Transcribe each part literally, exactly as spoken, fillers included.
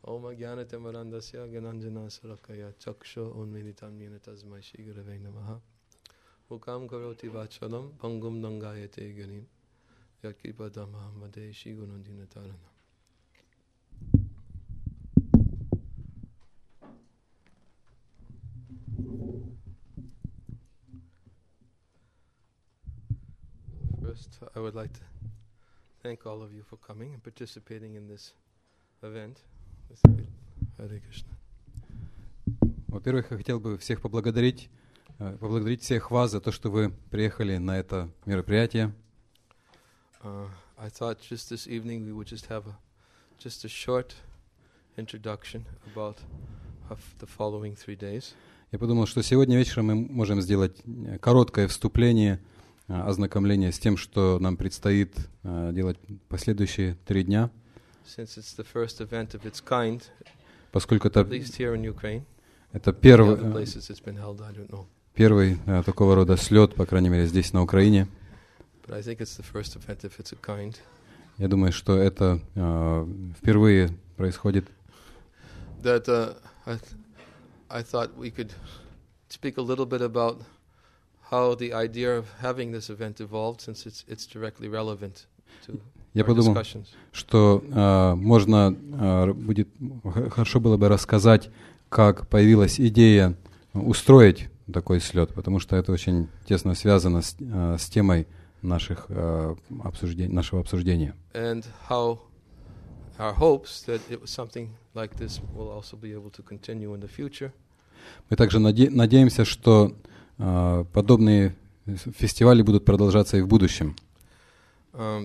Om Jnanatimarandasya Gyananjana Sarakaya Chaksho Unmilitam Yena Tasmai Shri Gurave Namaha. Mukam Karoti Vachalam Pangum Nangayate Ganim Yakripadam Mahamade Shri Gunandina Tarana. First, I would like to thank all of you for coming and participating in this event. Hare Krishna. Во-первых, я хотел бы всех поблагодарить, поблагодарить всех вас за то, что вы приехали на это мероприятие. Uh, I thought just this evening we would just have a, just a short introduction about the following three days. Я подумал, что сегодня вечером мы можем сделать короткое вступление, ознакомление с тем, что нам предстоит делать последующие три дня. Since it's the first event of its kind, поскольку это, at least here in Ukraine, это первый, other places it's been held, I don't know. первый uh, такого рода слет, по крайней мере, здесь, на Украине. But I think it's the first event of its kind. Я думаю, что это uh, впервые происходит. That uh, I, th- I thought we could speak a little bit about how the idea of having this event evolved, since it's it's directly relevant to. Я подумал, что uh, можно uh, будет хорошо было бы рассказать, как появилась идея устроить такой слет, потому что это очень тесно связано с, uh, с темой наших uh, обсуждений, нашего обсуждения. And how our hopes that it was something like this will also be able to continue in the future. Мы также наде- надеемся, что uh, подобные фестивали будут продолжаться и в будущем. Um,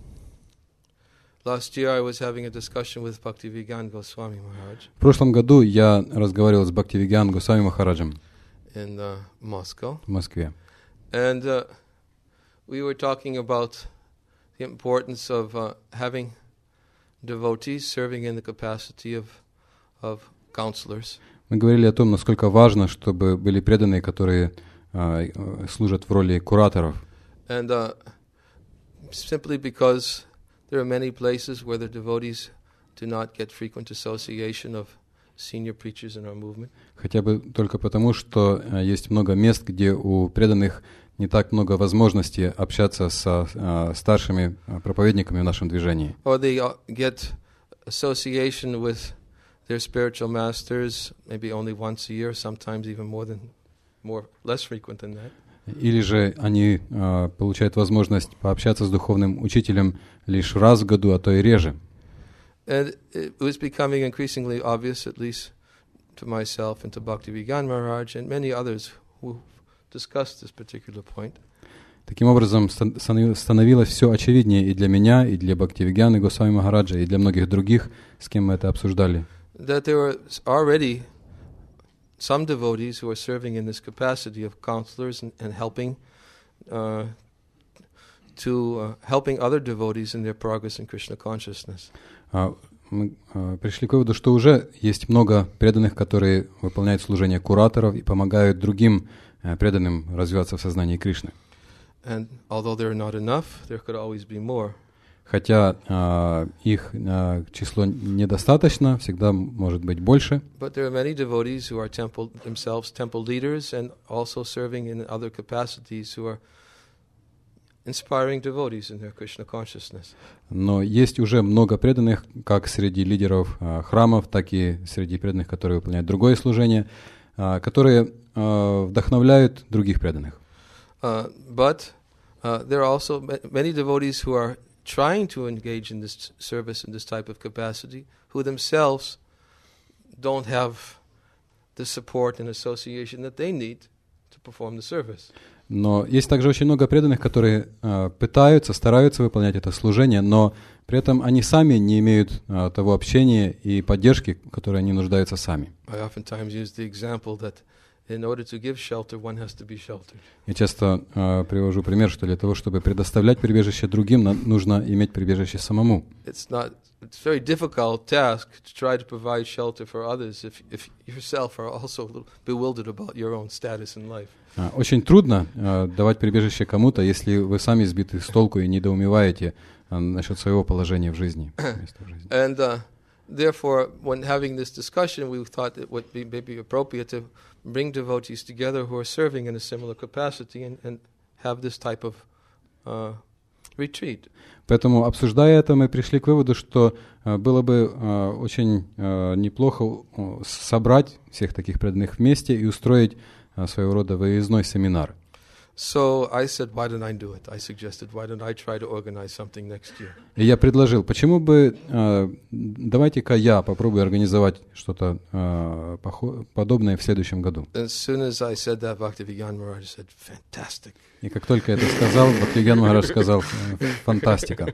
Last year I was having a discussion with Bhaktivedanta Goswami Maharaj. В прошлом году я разговаривал с Бхактивиганом Госвами Махараджем in uh, Moscow. В Москве. And uh, we were talking about the importance of uh, having devotees serving in the capacity of of counselors. Мы говорили о том, насколько важно, чтобы были преданные, которые uh, служат в роли кураторов. And uh, simply because there are many places where the devotees do not get frequent association of senior preachers in our movement. Хотя бы только потому, что uh, есть много мест, где у преданных не так много возможностей общаться со uh, старшими uh, проповедниками в нашем движении. Or they uh, get association with their spiritual masters maybe only once a year, sometimes even more than more less frequent than that. Или же они uh, получают возможность пообщаться с духовным учителем лишь раз в году, а то и реже. And it was becoming increasingly obvious, at least to myself and to Bhaktivedanta Maharaj and many others who discussed this particular point. Таким образом, становилось все очевиднее и для меня, и для Бхактивигана Госвами Махараджа, и для многих других, с кем мы это обсуждали. That there were already some devotees who are serving in this capacity of counselors and, and helping uh, to uh, helping other devotees in their progress in Krishna consciousness. Uh, мы uh, пришли к выводу, что уже есть много преданных, которые выполняют служение кураторов и помогают другим uh, преданным развиваться в сознании Кришны. And although there are not enough, there could always be more. Хотя uh, их uh, число недостаточно, всегда может быть больше. But there are many devotees who are temple themselves temple leaders and also serving in other capacities who are inspiring devotees in their Krishna consciousness. Но есть уже много преданных, как среди лидеров uh, храмов, так и среди преданных, которые выполняют другое служение, uh, которые uh, вдохновляют других преданных. Uh, but uh, there are also many devotees who are trying to engage in this service in this type of capacity, who themselves don't have the support and association that they need to perform the service. Но есть также очень много преданных, которые uh, пытаются, стараются выполнять это служение, но при этом они сами не имеют uh, того общения и поддержки, в которой они нуждаются сами. I oftentimes use the example that in order to give shelter, one has to be sheltered. Я часто uh, привожу пример, что для того, чтобы предоставлять прибежище другим, на, нужно иметь прибежище самому. It's not. It's a very difficult task to try to provide shelter for others if if yourself are also a little bewildered about your own status in life. Uh, очень трудно uh, давать прибежище кому-то, если вы сами сбиты с толку и недоумеваете uh, насчет своего положения в жизни. And uh, therefore, when having this discussion, we thought it would be maybe appropriate to bring devotees together who are serving in a similar capacity and, and have this type of uh, retreat. Поэтому, обсуждая это, мы пришли к выводу, что uh, было бы uh, очень uh, неплохо uh, собрать всех таких преданных вместе и устроить uh, своего рода выездной семинар. So I said, why don't I do it? I suggested, why don't I try to organize something next year? И я предложил, почему бы, uh, давайте-ка я попробую организовать что-то uh, похо- подобное в следующем году. As soon as I said that, Bhaktivedanta Maharaj said, fantastic. И как только я это сказал, Бхактивидан Махарадж сказал, фантастика.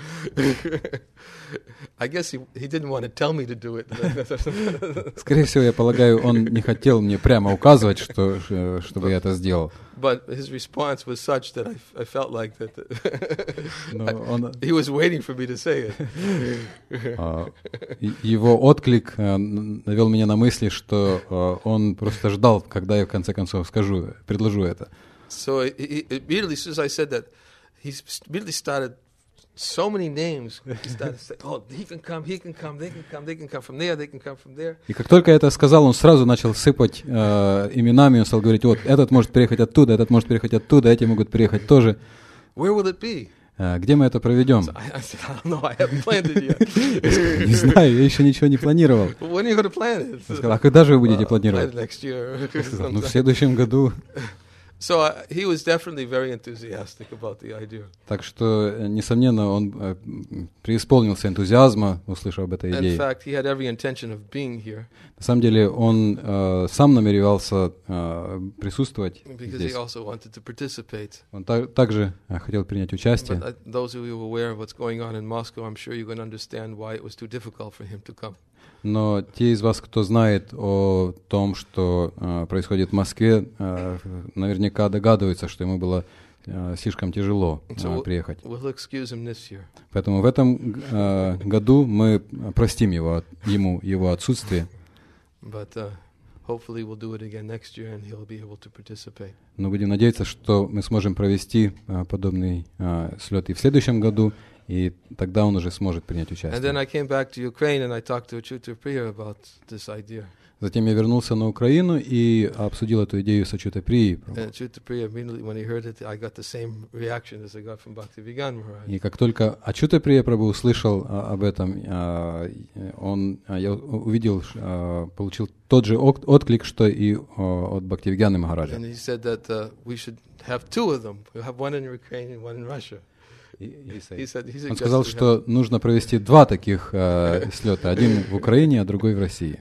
I guess he, he didn't want to tell me to do it. Скорее всего, я полагаю, он не хотел мне прямо указывать, что, чтобы я это сделал. But his response was such that I, I felt like that Но он, he was waiting for me to say it. Его отклик навел меня на мысли, что он просто ждал, когда я в конце концов скажу, предложу это. So he, he, immediately, as soon as I said that, he immediately started so many names. He started saying, "Oh, he can come, he can come, they can come, they can come from there, they can come from there." И как только я это сказал, он сразу начал сыпать э, именами, он стал говорить: вот этот может приехать оттуда, этот может приехать оттуда, эти могут приехать тоже. Where will it be? Э, где мы это проведем? So I, I said, I don't know, I haven't planned it yet. Не знаю, я еще ничего не планировал. When are you going to plan it? Он сказал: а когда же вы будете uh, планировать? Next year. Я сказал: ну в следующем году. So uh, he was definitely very enthusiastic about the idea. Так что, несомненно, он э, преисполнился энтузиазма, услышав об этой идее. In fact, he had every intention of being here. На самом деле, он э, сам намеревался э, присутствовать Because здесь. he also wanted to participate. Он та- также э, хотел принять участие. But uh, those of you who are aware of what's going on in Moscow, I'm sure you're going to understand why it was too difficult for him to come. Но те из вас, кто знает о том, что э, происходит в Москве, э, наверняка догадываются, что ему было э, слишком тяжело э, So приехать. we'll excuse him this year. Поэтому в этом э, году мы простим его, ему его отсутствие. But uh, hopefully we'll do it again next year and he'll be able to participate. Но будем надеяться, что мы сможем провести э, подобный э, слет и в следующем году, и тогда он уже сможет принять And then участие. I came back to Ukraine and I talked to Achyuta Priya about this idea. Затем я вернулся на Украину и обсудил эту идею с Achyuta Priей. And Achyuta Priya, immediately when he heard it, I got the same reaction as I got from Bhaktivedanta Maharaj. И как только Achyuta Priya Прабху услышал а, об этом, а, он, а, я увидел, а, получил тот же от, отклик, что и а, от Бхактивидана Махараджа. And he said that uh, we should have two of them. We'll have one in Ukraine and one in Russia. He said, he Он сказал, что нужно провести два таких э, слета, один в Украине, а другой в России.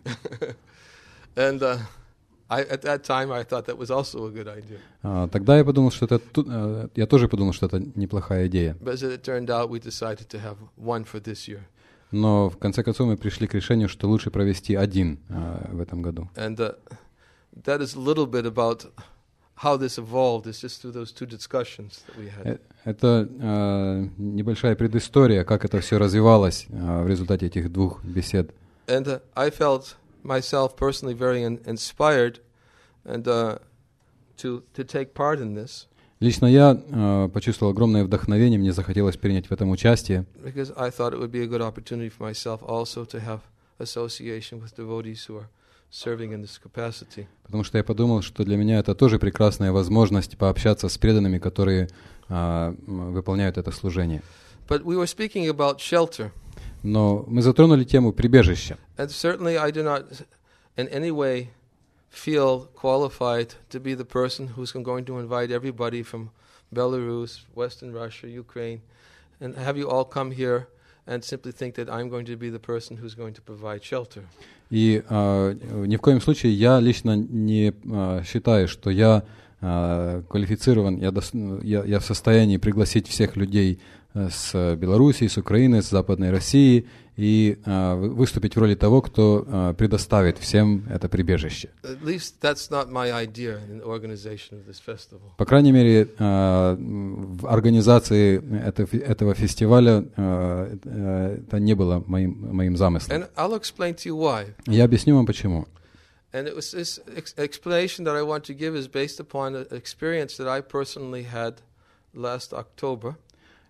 And uh, I, at that time, I thought that was also a good idea. А, тогда я подумал, что это, э, я тоже подумал, что это неплохая идея. But as it turned out, we decided to have one for this year. Но в конце концов мы пришли к решению, что лучше провести один э, в этом году. And uh, that is a little bit about how this evolved. It's just through those two discussions that we had. Это э, небольшая предыстория, как это все развивалось э, в результате этих двух бесед. And uh, I felt myself personally very in- inspired and uh, to to take part in this. Лично я э, почувствовал огромное вдохновение, мне захотелось принять в этом участие. Because I thought it would be a good opportunity for myself also to have association with devotees who are serving in this capacity. Потому что я подумал, что для меня это тоже прекрасная возможность пообщаться с преданными, которые а, выполняют это служение. But we were speaking about shelter. Но мы затронули тему прибежища. And certainly I do not in any way feel qualified to be the person who's going to invite everybody from Belarus, Western Russia, Ukraine, and have you all come here and simply think that I'm going to be the person who's going to provide shelter. И а, ни в коем случае я лично не а, считаю, что я а, квалифицирован, я, дос, я, я в состоянии пригласить всех людей с Белоруссии, с Украины, с Западной России и а, выступить в роли того, кто а, предоставит всем это прибежище. At least that's not my idea in the organization of this festival. По крайней мере, а, в организации это, этого фестиваля а, это не было моим, моим замыслом. And I'll explain to you why. Я объясню вам почему. And it was this ex- explanation that I want to give is based upon an experience that I personally had last October.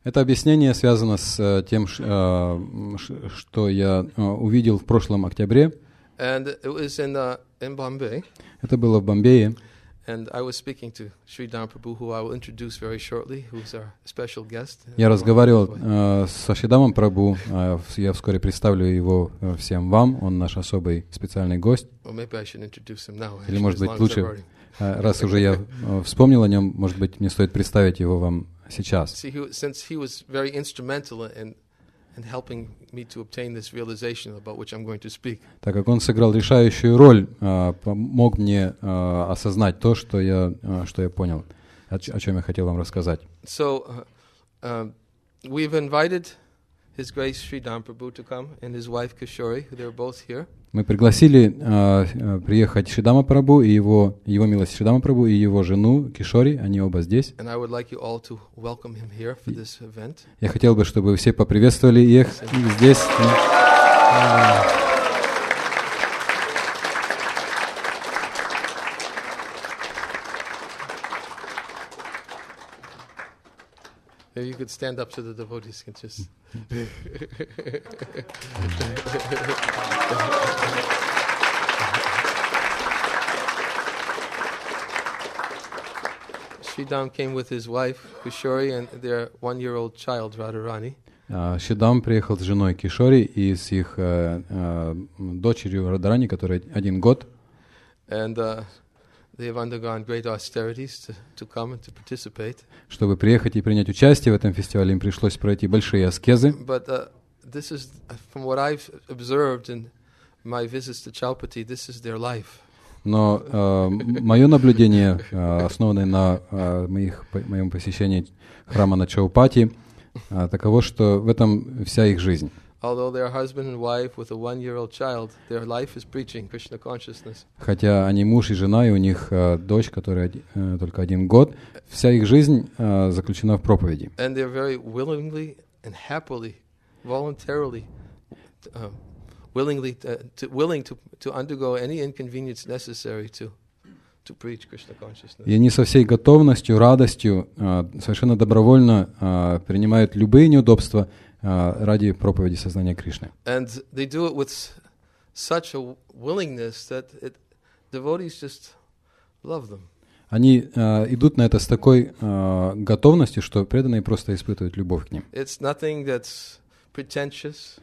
Это объяснение связано с тем, что я увидел в прошлом октябре. And it was in, uh, in Bombay. Это было в Бомбее. And I was speaking to Sri Dhamma Prabhu, who I will introduce very shortly, who's our special guest. Я разговаривал э, с Шридамом Прабху, э, я вскоре представлю его э, всем вам, он наш особый специальный гость. Well, maybe I should introduce him now. Или, может быть, лучше, э, раз уже я э, вспомнил о нем, может быть, мне стоит представить его вам сейчас. See, he, since he was very instrumental in in helping me to obtain this realization about which I'm going to speak. Так как он сыграл решающую роль, э, помог мне э, осознать то, что я, э, что я понял, о, о чем я хотел вам рассказать. So, uh, uh, we've invited His Grace Sri Dhamma Prabhu to come and his wife Kishori. They're both here. Мы пригласили э, приехать Шридама Прабху и его, его милость Шридама Прабху и его жену Кишори, они оба здесь. And I would like you all to welcome him here for this event. Я хотел бы, чтобы вы все поприветствовали их здесь. Maybe you could stand up so the devotees can just... Sridham came with his wife, Kishori, and their one-year-old child, Radharani. Шридам приехал с женой Кишори и с их э, э, дочерью Радharani, которой один год. And uh, they have undergone great austerities to, to come and to participate. Чтобы приехать и принять участие в этом фестивале, им пришлось пройти большие аскезы. But uh, this is, from what I've observed in my visits to Chaupati, this is their life. Но э, мое наблюдение, э, основанное на э, моих, по, моем посещении храма на Чаупати, э, таково, что в этом вся их жизнь. Although they're husband and wife with a one-year-old child, their life is preaching Krishna consciousness. Хотя они муж и жена, и у них э, дочь, которая э, только один год, вся их жизнь э, заключена в проповеди. And they're very willingly and happily, voluntarily, uh, willingly to, to, willing to, to undergo any inconvenience necessary to, to preach Krishna consciousness. И они со всей готовностью, радостью, э, совершенно добровольно э, принимают любые неудобства э, ради проповеди сознания Кришны. And they do it with such a willingness that it, devotees just love them. Они э, идут на это с такой э, готовностью, что преданные просто испытывают любовь к ним. It's nothing that's pretentious.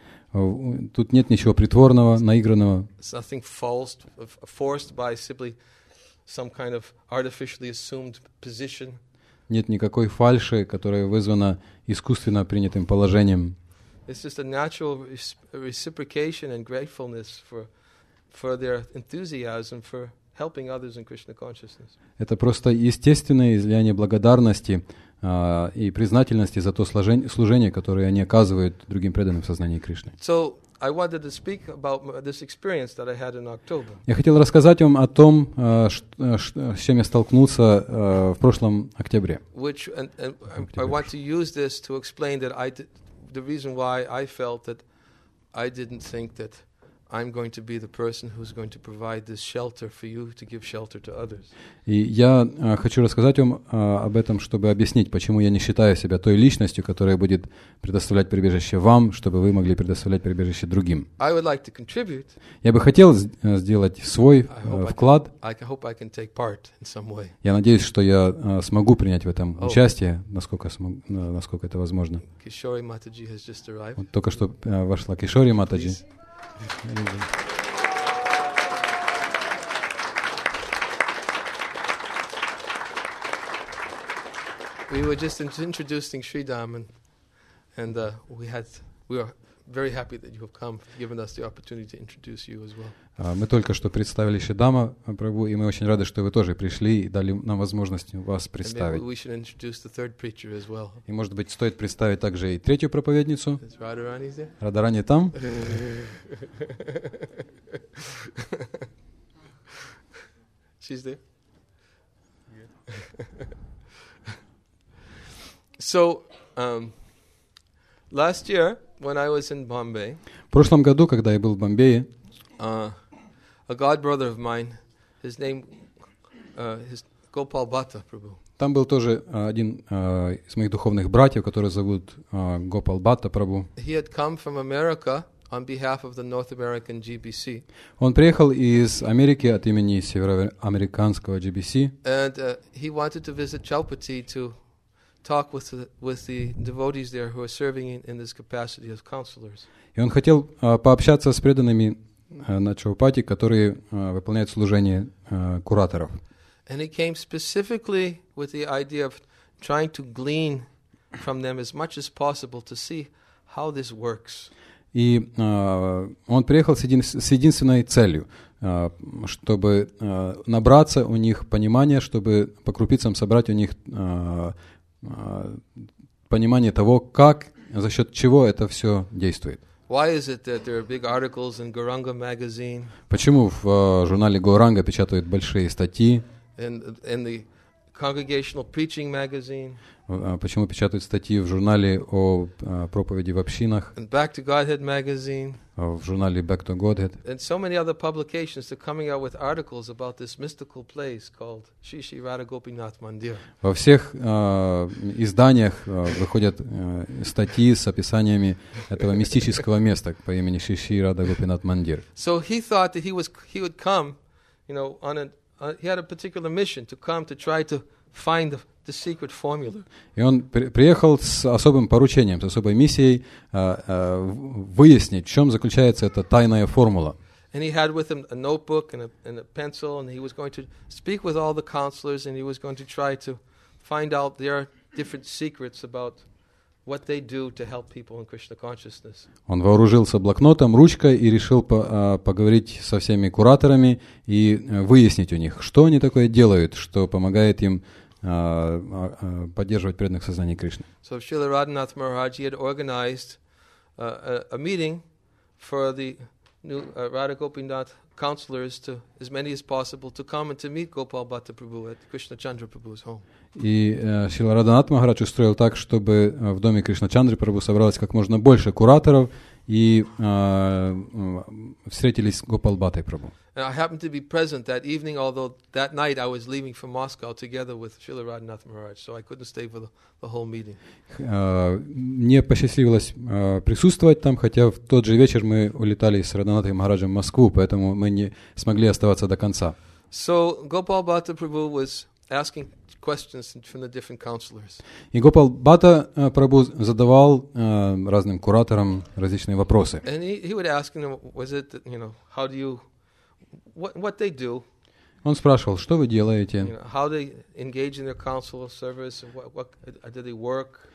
Тут нет ничего притворного, наигранного. It's nothing false, forced by simply some kind of artificially assumed position. Нет никакой фальши, которая вызвана искусственно принятым положением. It's just a natural reciprocation and gratefulness for for their enthusiasm for helping others in Krishna consciousness. Это просто естественное излияние благодарности uh, и признательности за то служение, служение, которое они оказывают другим преданным в сознании Кришны. So I wanted to speak about this experience that I had in October. Я хотел рассказать вам о том, uh, ш, ш, с чем я столкнулся uh, в прошлом октябре. Which and, and I want to use this to explain that I did, the reason why I felt that I didn't think that I'm going to be the person who's going to provide this shelter for you to give shelter to others. И я uh, хочу рассказать вам uh, об этом, чтобы объяснить, почему я не считаю себя той личностью, которая будет предоставлять прибежище вам, чтобы вы могли предоставлять прибежище другим. I would like to contribute. Я бы хотел uh, сделать свой uh, вклад. I hope I can take part in some way. Я надеюсь, что я uh, смогу принять в этом oh. участие, насколько, смог, uh, насколько это возможно. Kishori Mataji has just arrived. Вот только что uh, вошла Кишори Матаджи. We were just introducing Sridham, and, and uh, we had we are very happy that you have come, given us the opportunity to introduce you as well. Uh, мы только что представили Шридама Прабху, и мы очень рады, что вы тоже пришли и дали нам возможность вас представить. We should introduce the third preacher as well. И, может быть, стоит представить также и третью проповедницу. Радharani там. She's there. So, um, last year, when I was in Bombay, в прошлом году, когда я был в Бомбее, uh, a god brother of mine, his name, uh, his Gopal Bhatta Prabhu. там был тоже один uh, из моих духовных братьев, который зовут uh, Гопал Бхатта Прабху. He had come from America on behalf of the North American G B C. Он приехал из Америки от имени североамериканского G B C. And uh, he wanted to visit Chaupati to talk with the, with the devotees there who are serving in, in this capacity as counselors. И он хотел uh, пообщаться с преданными uh, на Чаупати, которые uh, выполняют служение uh, кураторов. And he came specifically with the idea of trying to glean from them as much as possible to see how this works. И uh, он приехал с, един, с единственной целью, uh, чтобы uh, набраться у них понимания, чтобы по крупицам собрать у них uh, uh, понимание того, как, за счет чего это все действует. Why is it that there are big articles in Gauranga magazine? Почему в uh, журнале Гауранга печатают большие статьи? In, in the Congregational Preaching magazine? Uh, почему печатают статьи в журнале о uh, проповеди в общинах? And Back to Godhead magazine? Uh, в журнале Back to Godhead? And so many other publications are coming out with articles about this mystical place called Shri Shri Radha Gopinath Mandir. Во всех uh, изданиях uh, выходят uh, статьи с описаниями этого мистического места по имени Шри Шри Рада Гопинат Мандир. So he thought that he was he would come, you know, on a uh, he had a particular mission to come to try to find the, the secret formula. И он при, приехал с особым поручением, с особой миссией uh, uh, выяснить, в чем заключается эта тайная формула. And he had with him a notebook and a, and a pencil, and he was going to speak with all the counselors, and he was going to try to find out their different secrets about what they do to help people in Krishna consciousness. Он вооружился блокнотом, ручкой и решил по, поговорить со всеми кураторами и выяснить у них, что они такое делают, что помогает им а, а, поддерживать преданных в сознании Кришны. So Srila Radhanath Maharaj had organized uh, a, a meeting for the new uh, Radha Gopinath counselors, to as many as possible, to come and to meet Gopal Bhatta Prabhu at Krishna Chandra Prabhu's home. И э, Шрила Радханат Махарадж устроил так, чтобы э, в доме Кришна Чандры Прабху собралось как можно больше кураторов и э, э, встретились с Гопал Бхаттой Прабху. And I happened to be present that evening, although that night I was leaving from Moscow together with Srila Radhanath Maharaj, so I couldn't stay for the, the whole meeting. Э, мне посчастливилось э, присутствовать там, хотя в тот же вечер мы улетали с Радханатом Махараджем в Москву, поэтому мы не смогли оставаться до конца. So Gopal Bhatta Prabhu was asking questions from the different counselors. И Гопал Бхатта э, Прабху задавал э, разным кураторам различные вопросы. And he, he would ask them, was it, that, you know, how do you, what, what they do, Он спрашивал, что вы you делаете, know, how they engage in their council service, and what, what uh, do they work,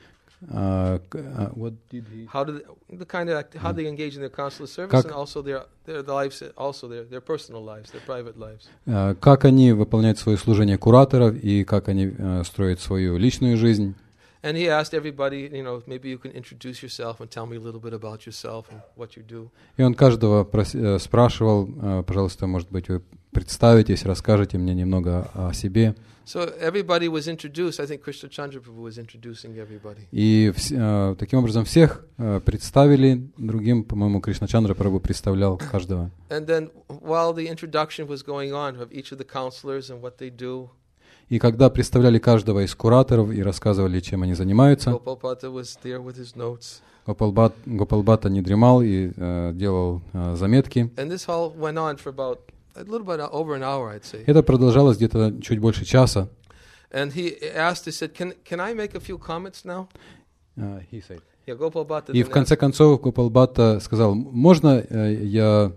uh, uh, what did he... how do they, the kind of act, how they engage in their council service, Как- and also their their lives, also their their personal lives, their private lives. Uh, как они выполняют свое служение кураторов и как они uh, строят свою личную жизнь. And he asked everybody, you know, maybe you can introduce yourself and tell me a little bit about yourself and what you do. И он каждого прос- э, спрашивал, э, пожалуйста, может быть, вы представитесь, расскажете мне немного о себе. So everybody was introduced. I think Krishna Chandra Prabhu was introducing everybody. И вс- э, таким образом всех э, представили другим, по-моему, Кришна Чандра Прабху представлял каждого. And then while the introduction was going on of each of the counselors and what they do, И когда представляли каждого из кураторов и рассказывали, чем они занимаются, Gopal Bhatta was there with his notes. Гопал Бхат- Гопал Бхатта не дремал и э, делал э, заметки. And this all went on for about a little bit over an hour, I'd say. Это продолжалось где-то чуть больше часа. And he asked, he said, can, can I make a few comments now? Uh, he said. Yeah, Gopal Bhatta И then в конце asked, концов Гопал Бхатта сказал, можно э, я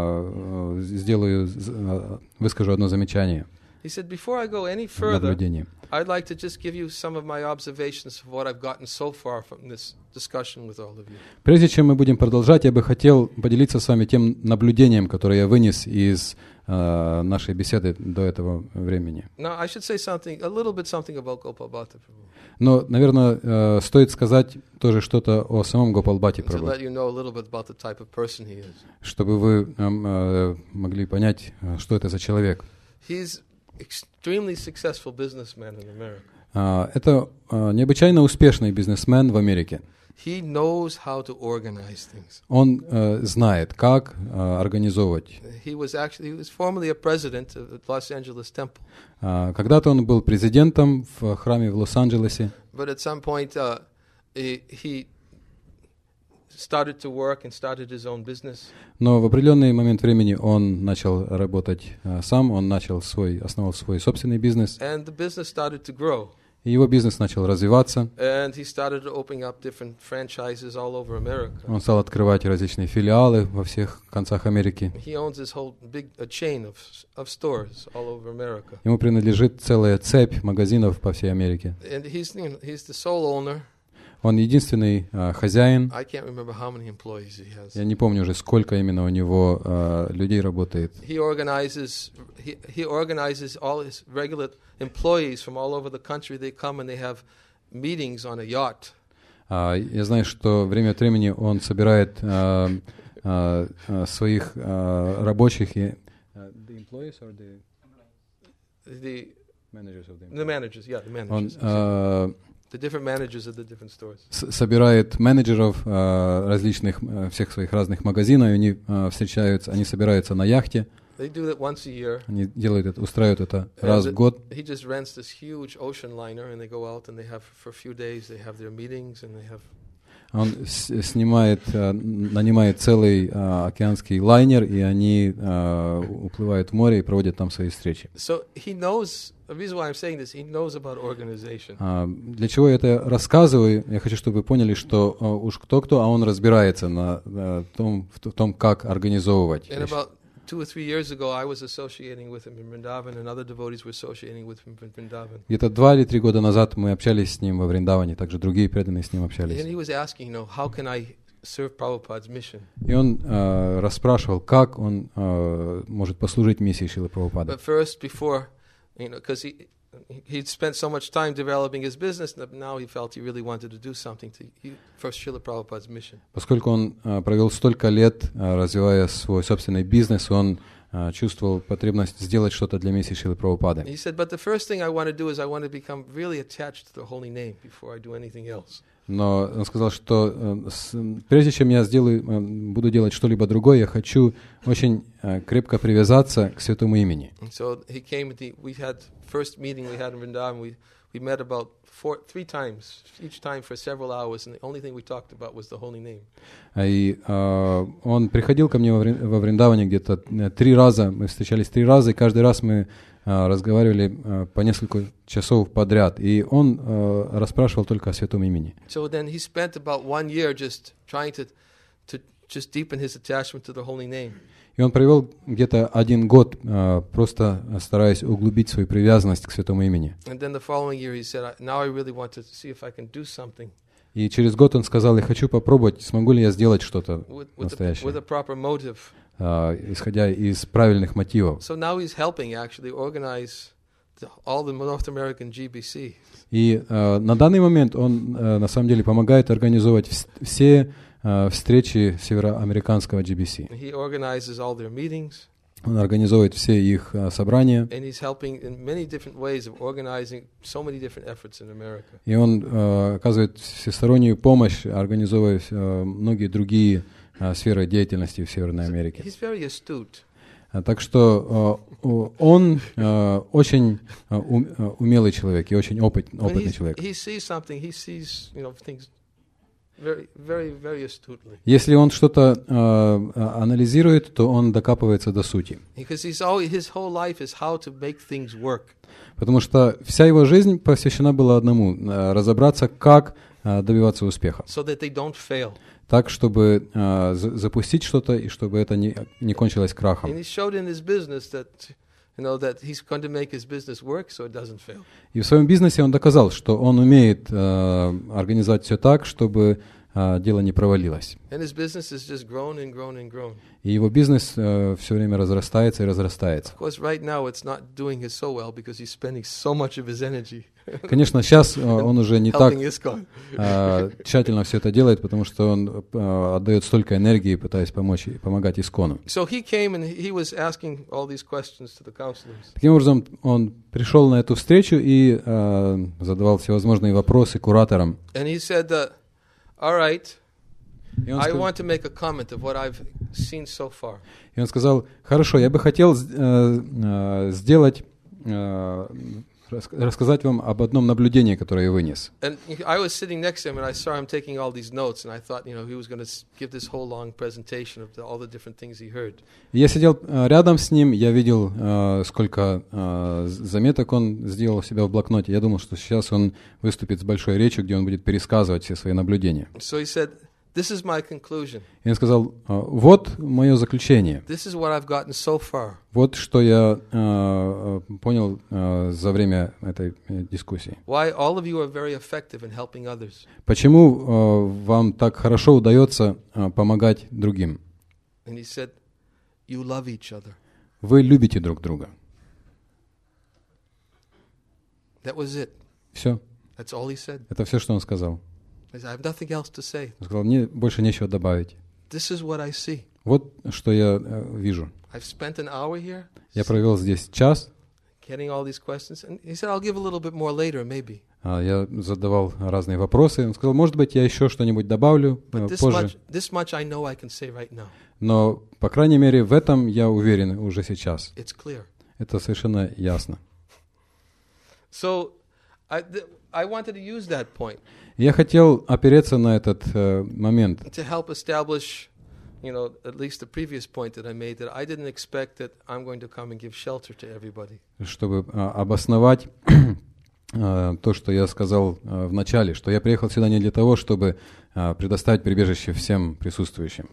э, сделаю, з- э, выскажу одно замечание, he said, before I go any further, наблюдение. I'd like to just give you some of my observations of what I've gotten so far from this discussion with all of you. Прежде чем мы будем продолжать, я бы хотел поделиться с вами тем наблюдением, которое я вынес из э, нашей беседы до этого времени. Now, I should say something, a little bit something about Gopal Bhatta Prabhu, Но, наверное, э, стоит сказать тоже что-то о самом Гопал Бхатте to Прабху, let you know a little bit about the type of person he is. чтобы вы эм, э, могли понять, э, что это за человек. He's extremely successful businessman in America. А, Это а, необычайно успешный бизнесмен в Америке. he knows how to organize things. Он э, знает, как э, организовывать. He was actually he was formerly a president of the Los Angeles Temple. Э, когда-то он был президентом в храме в Лос-Анджелесе. But at some point, uh, he, he started to work and started his own business. Но в определенный момент времени он начал работать э, сам, он начал свой, основал свой собственный бизнес. And the business started to grow. И его бизнес начал развиваться. And he started opening up different franchises all over America. Он стал открывать различные филиалы во всех концах Америки. He owns this whole big a chain of of stores all over America. Ему принадлежит целая цепь магазинов по всей Америке. And he's you know, he's the sole owner. Он единственный э, хозяин. I can't remember how many employees he has. Я не помню уже, сколько именно у него э, людей работает. He organizes he, he organizes all his regular employees from all over the country. They come and they have meetings on a yacht. Uh, я знаю, что время от времени он собирает uh, uh, uh, своих uh, рабочих и uh, the employees or the The managers of the the managers, yeah, the Он managers. uh, The different managers of the different stores. с- собирает менеджеров uh, различных uh, всех своих разных магазинов, и они uh, встречаются, они собираются на яхте, They do it once a year. они делают это, устраивают это And раз the- в год. He just rents this huge ocean liner, and they go out and they have for a few days. They have their meetings and they have. Он с- снимает, uh, нанимает целый uh, океанский лайнер, и они uh, уплывают в море и проводят там свои встречи. So he knows. The reason why I'm saying this, he knows about organization. А, Для чего я это рассказываю? Я хочу, чтобы вы поняли, что а, уж кто-кто, а он разбирается на, на том, в т- в том, как организовывать. And вещи. about two or three years ago, I was associating with him in Vrindavan, and other devotees were associating with him in Vrindavan. Где-то два или три года назад мы общались с ним во Вриндаване, также другие преданные с ним And общались. he was asking, you know, how can I serve Prabhupada's mission? И он а, расспрашивал, как он а, может послужить миссии Шрилы Прабхупады. But first, before, you know, because he he'd spent so much time developing his business, that now he felt he really wanted to do something to he, for Srila Prabhupada's mission. Поскольку он а, провел столько лет, а, развивая свой собственный бизнес, он а, чувствовал потребность сделать что-то для миссии Шрилы Прабхупады. He said, but the first thing I want to do is I want to become really attached to the holy name before I do anything else. Но он сказал, что э, с, прежде чем я сделаю, э, буду делать что-либо другое, я хочу очень э, крепко привязаться к святому имени. And so he came. The, we had first meeting we had in Vrindavan. We we met about four, three times, each time for several hours, and the only thing we talked about was the holy name. И э, он приходил ко мне во, Врин- во Вриндаване где-то э, три раза, мы встречались три раза, и каждый раз мы э, разговаривали э, по несколько часов подряд. И он э, расспрашивал только о святом имени. So then he spent about one year just trying to to just deepen his attachment to the holy name. И он провел где-то один год, э, просто стараясь углубить свою привязанность к святому имени. And then the following year he said, I- now I really want to see if I can do something И через год он сказал, я хочу попробовать, смогу ли я сделать что-то with, with, a, настоящее, with a proper motive. а, исходя из правильных мотивов. So now he's helping actually organize the, all the North American G B C. И а, на данный момент он а, на самом деле помогает организовать вс- все а, встречи североамериканского джи би си. He organizes all their meetings, Он организовывает все их а, собрания, and he's helping in many different ways of organizing so many different efforts in America. и он а, оказывает всестороннюю помощь, организовывая а, многие другие а, сферы деятельности в Северной Америке. He's very astute. А, Так что э, о- он э, очень э, ум- э, умелый человек и очень опыт- When опытный he's- человек. he sees something, he sees you know things very, very, very astutely. Если он что-то э, э, анализирует, то он докапывается до сути. Because he's always, his whole life is how to make things work. Потому что вся его жизнь посвящена была одному э, — разобраться, как э, добиваться успеха. So that they don't fail. Так, чтобы э, за- запустить что-то и чтобы это не, не кончилось And крахом. he showed in his business that, you know, that he's going to make his business work so it doesn't fail. И в своем бизнесе он доказал, что он умеет э, организовать все так, чтобы э, дело не провалилось. And his business has just grown and grown and grown. И его бизнес э, все время разрастается и разрастается. Of course, right now it's not doing it so well because he's spending so much of his energy Конечно, сейчас э, он уже не так helping ISKCON. э, тщательно все это делает, потому что он э, отдает столько энергии, пытаясь помочь, помогать Искону. So he came and he was asking all these questions to the counselors. Таким образом, он пришел на эту встречу и э, задавал всевозможные вопросы кураторам. And he said that all right, И он, I сказ- want to make a comment of what I've seen so far. и он сказал, хорошо, я бы хотел э, э, сделать, э, рас- рассказать вам об одном наблюдении, которое я вынес. And I was sitting next to him, and I saw him taking all these notes, and I thought, you know, he was going to give this whole long presentation of the, all the different things he heard. И я сидел э, рядом с ним, я видел, э, сколько э, заметок он сделал у себя в блокноте. Я думал, что сейчас он выступит с большой речью, где он будет пересказывать все свои наблюдения. So he said, this is my conclusion. И он сказал, «А, вот мое заключение, This is what I've gotten so far. вот что я э, понял э, за время этой э, дискуссии. Why all of you are very effective in helping others. Почему э, вам так хорошо удается э, помогать другим? And he said, you love each other. Вы любите друг друга. That was it. Все. That's all he said. Это все, что он сказал. I said, I have nothing else to say. Он сказал, мне больше нечего добавить. This is what I see. Вот что я э, вижу. I've spent an hour here Я провел здесь час. getting all these questions. And he said, I'll give a little bit more later, maybe. а, Я задавал разные вопросы. Он сказал, может быть, я еще что-нибудь добавлю э, But this позже. much, this much I know I can say right now. Но, по крайней мере, в этом я уверен уже сейчас. It's clear. Это совершенно ясно. So I, th- I wanted to use that point Я хотел опереться на этот э, момент, to help establish, you know, at least the previous point that I made, that I didn't expect that I'm going to come and give shelter to everybody. чтобы э, обосновать э, то, что я сказал э, в начале, что я приехал сюда не для того, чтобы э, предоставить прибежище всем присутствующим.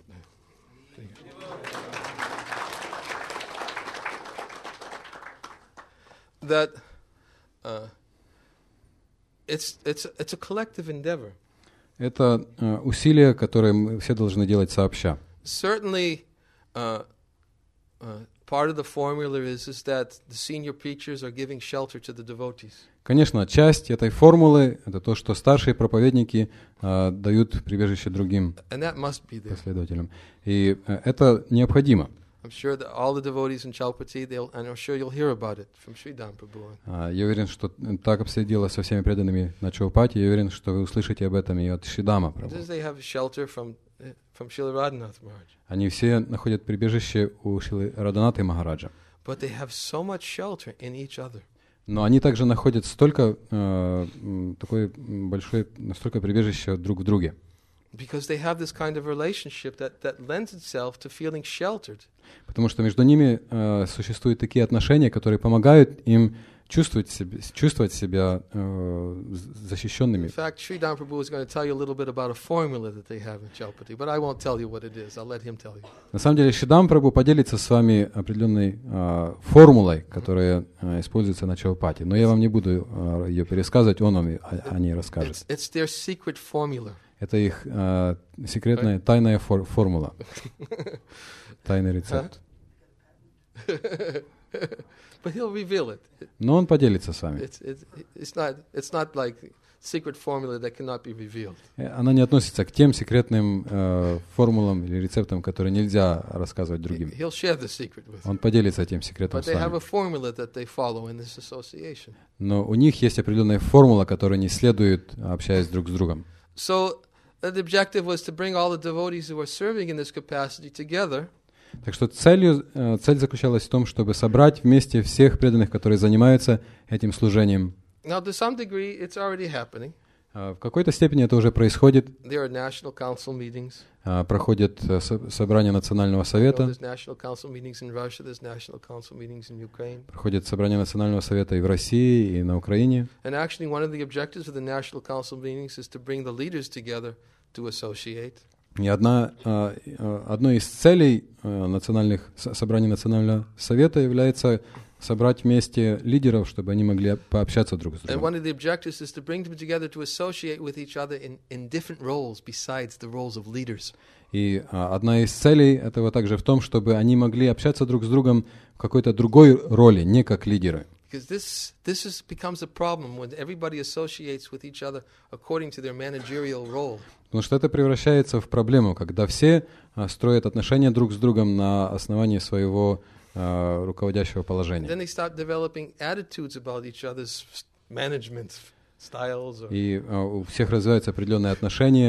That uh, it's it's it's a collective endeavor. Это э, усилие, которое мы все должны делать сообща. Certainly, uh, uh, part of the formula is is that the senior preachers are giving shelter to the devotees. Конечно, часть этой формулы — это то, что старшие проповедники э, дают прибежище другим And that must be there. последователям. И э, это необходимо. I'm sure that all the devotees in Chalpati, they'll, and I'm sure you'll hear about it from Sridham Prabhu. А, Я уверен, что так обстоит дело со всеми преданными на Чаупати. Я уверен, что вы услышите об этом и от Шридама Прабху. Does they have shelter from uh, from Srila Radhanath Maharaj? Они все находят прибежище у Шрилы Радханаты Махараджа. But they have so much shelter in each other. Но они также находят столько, э, м, такое м, большое, столько прибежища друг в друге. Because they have this kind of relationship that, that lends itself to feeling sheltered. Потому что между ними э, существуют такие отношения, которые помогают им чувствовать себя, чувствовать себя э, защищенными. In fact, Sridham Prabhu is going to tell you a little bit about a formula that they have in Chalpati, but I won't tell you what it is. I'll let him tell you. На самом деле, Шридам Прабху поделится с вами определенной э, формулой, которая э, используется на Чаупати. Но я вам не буду э, ее пересказывать, он вам о, о ней расскажет. It's, it's their secret formula. Это их э, секретная, тайная фор- формула, тайный рецепт. But he'll reveal it. Но он поделится с вами. It's, it's, it's, not, it's not like secret formula that cannot be revealed. Э, Она не относится к тем секретным э, формулам или рецептам, которые нельзя рассказывать другим. He'll share the secret with you. Он поделится этим секретом But с they have вами. a formula that they follow in this association. Но у них есть определенная формула, которая не следует, общаясь друг с другом. So uh, the objective was to bring all the devotees who are serving in this capacity together. Так что целью, э, цель заключалась в том, чтобы собрать вместе всех преданных, которые занимаются этим служением. Now, to some degree, it's already happening. Э, В какой-то степени это уже происходит. There are national council meetings. Э, Проходит э, со- собрание Национального You know, совета, there's national council meetings in Russia. There's national council meetings in Ukraine. проходит собрание Национального совета и в России, и на Украине. And actually, one of the objectives of the national council meetings is to bring the leaders together to associate. И одна, э, э, одной из целей э, национальных, со- собраний Национального совета является собрать вместе лидеров, чтобы они могли пообщаться друг с And другом. one of the objectives is to bring them together to associate with each other in, in different roles besides the roles of leaders. И а, одна из целей этого также в том, чтобы они могли общаться друг с другом в какой-то другой роли, не как лидеры. Because this, this is, becomes a problem when everybody associates with each other according to their managerial role. Потому что это превращается в проблему, когда все а, строят отношения друг с другом на основании своего а, руководящего Then положения. they start developing attitudes about each other's management styles. Or, И а, у всех развиваются определенные отношения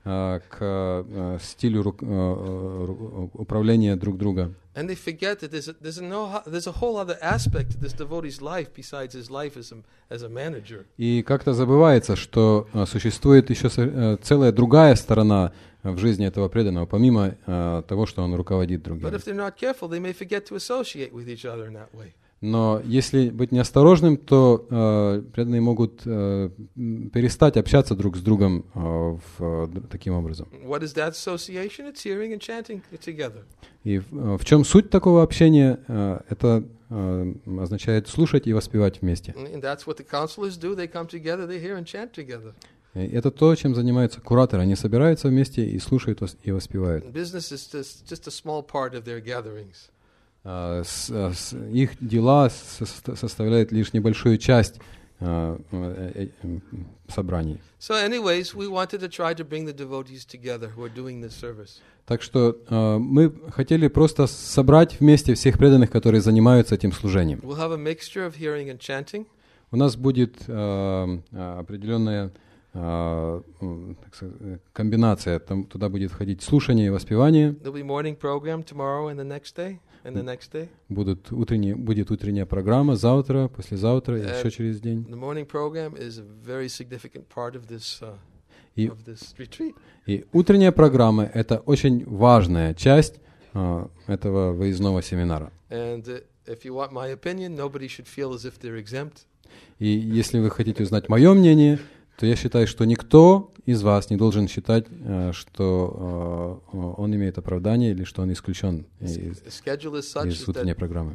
uh, к uh, стилю ру, uh, управления друг друга. And they forget that there's a, there's, a no, there's a whole other aspect to this devotee's life besides his life as a, as a manager. И как-то забывается, что uh, существует еще uh, целая другая сторона в жизни этого преданного, помимо uh, того, что он руководит другими. But if they're not careful, they may forget to associate with each other in that way. Но если быть неосторожным, то э, преданные могут э, перестать общаться друг с другом э, в, э, таким образом. What is that association? It's hearing and chanting together. И в, в чем суть такого общения? Э, это э, означает слушать и воспевать вместе. And that's what the counselors do. They come together, they hear and chant together. И это то, чем занимаются кураторы. Они собираются вместе и слушают и воспевают. Business is just, just a small part of their gatherings. Uh, с, с, их дела со, составляют лишь небольшую часть uh, uh, uh, собраний. So anyways, we wanted to try to bring the devotees together who are doing this service. Так что uh, мы хотели просто собрать вместе всех преданных, которые занимаются этим служением. We'll have a mixture of hearing and chanting. У нас будет uh, uh, определенная uh, так сказать, комбинация. Там, туда будет входить слушание и воспевание. There'll be morning program tomorrow and the next day. And the next day. Будут утренние, будет утренняя программа завтра, послезавтра, и еще через день. The morning program is a very significant part of this, uh, и, of this retreat. И утренняя программа — это очень важная часть uh, этого выездного семинара. And uh, if you want my opinion, nobody should feel as if they're exempt. И если вы хотите узнать мое мнение, то я считаю, что никто из вас не должен считать, что uh, он имеет оправдание или что он исключен из, из утренней программы.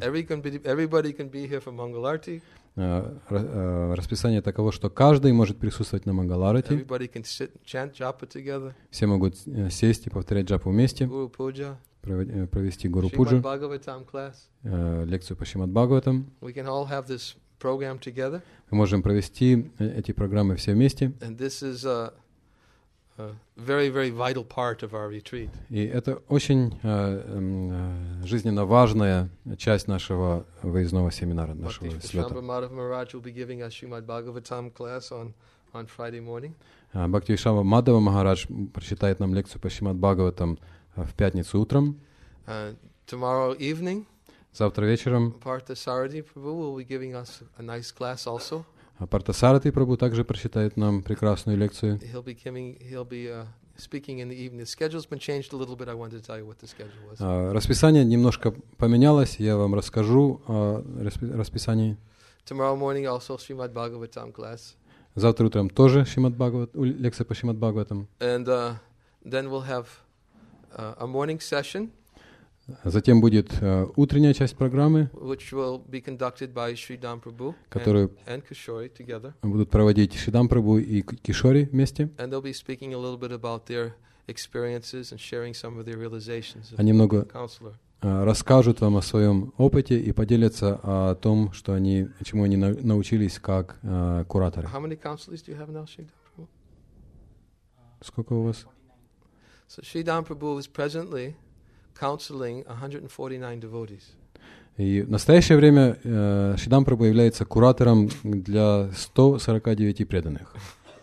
Uh, uh, расписание таково, что каждый может присутствовать на Мангаларати. Все могут сесть и повторять джапу вместе, провести гуру пуджу, uh, лекцию по Шримад Бхагаватам. Мы можем провести эти программы все вместе. Very, very vital part of our retreat. И это очень uh, uh, жизненно важная часть нашего выездного семинара, нашего слета. Бхактивишава Мадхава Махарадж прочитает нам лекцию по Шримад Бхагаватам в пятницу утром. Uh, tomorrow evening, завтра вечером Partha Prabhu will be giving us a nice class also. Партасарати Прабху также прочитает нам прекрасную лекцию. He'll be coming, he'll be uh, speaking in the evening. The schedule's been changed a little bit. I wanted to tell you what the schedule was. Uh, расписание немножко поменялось. Я вам расскажу о uh, расписании. Tomorrow morning also Srimad Bhagavatam class. Завтра утром тоже Шримад Бхагават, лекция по Шримад Бхагаватам. And uh, then we'll have uh, a morning session. Затем будет uh, утренняя часть программы, which will be conducted by Sridham Prabhu которую and, and Kishori together. Будут проводить Шридам Прабху и Кишори вместе. And they'll be speaking a little bit about their experiences and sharing some of their realizations. Они много uh, расскажут вам о своем опыте и поделятся о том, что они, чему они на, научились как uh, кураторы. How many counselors do you have now, Sridham Prabhu? Сколько у вас? So Sridham Prabhu is presently counseling one hundred forty-nine devotees. И в настоящее время э, Шридам Прабху является куратором для ста сорока девяти преданных.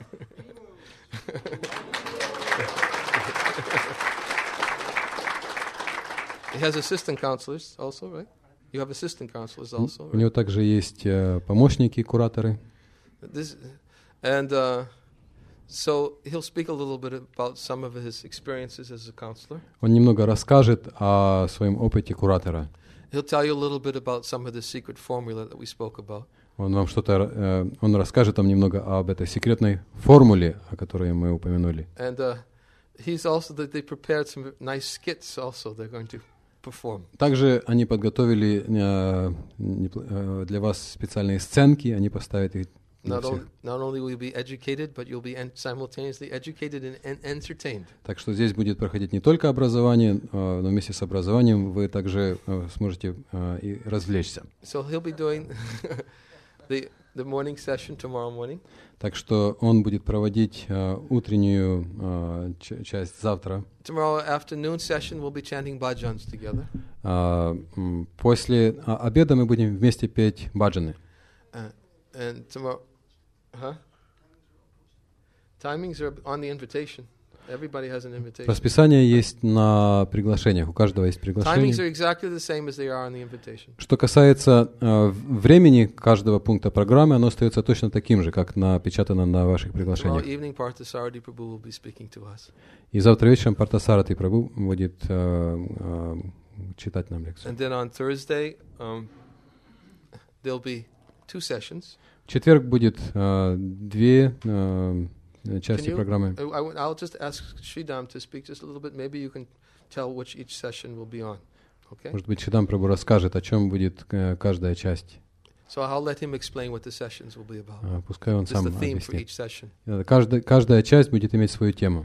He has assistant counselors also, right? You have assistant counselors also, right? У него также есть э, помощники, кураторы. This, and uh, so he'll speak a little bit about some of his experiences as a counselor. Он немного расскажет о своем опыте куратора. He'll tell you a little bit about some of the secret formula that we spoke about. Он вам что-то, э, он расскажет вам немного об этой секретной формуле, о которой мы упомянули. And uh, he's also that they prepared some nice skits also they're going to perform. Также они подготовили э, э, для вас специальные сценки, они поставят их. Not, o- not only will you be educated, but you'll be en- simultaneously educated and, and entertained. Так что здесь будет проходить не только образование, но вместе с образованием вы также сможете и развлечься. So he'll be doing the the morning session tomorrow morning. Так что он будет проводить uh, утреннюю uh, ч- часть завтра. Tomorrow afternoon session we'll be chanting bhajans together. Uh, после uh, обеда мы будем вместе петь баджаны. Uh, and tomorrow, huh? Timings are on the invitation. Everybody has an invitation. Расписание есть на приглашениях, у каждого есть приглашение. Timings are exactly the same as they are on the invitation. Что касается э, времени каждого пункта программы, оно остается точно таким же, как напечатано на ваших Tomorrow приглашениях. evening, Parthasarathi Prabhu will be speaking to us. И завтра вечером Партасарати Прабху будет э, э, читать нам лекцию. And then on Thursday, um, there'll be two sessions. В четверг будет э, две э, части Can you- программы. I, I, I'll just ask Sridham to speak just a little bit. Maybe you can tell which each session will be on. Okay? Может быть, Шидам Прабху расскажет, о чем будет э, каждая часть. So I'll let him explain what the sessions will be about. Э, Пускай он Just сам the theme for объяснит. each session. Э, Каждая, каждая часть будет иметь свою тему.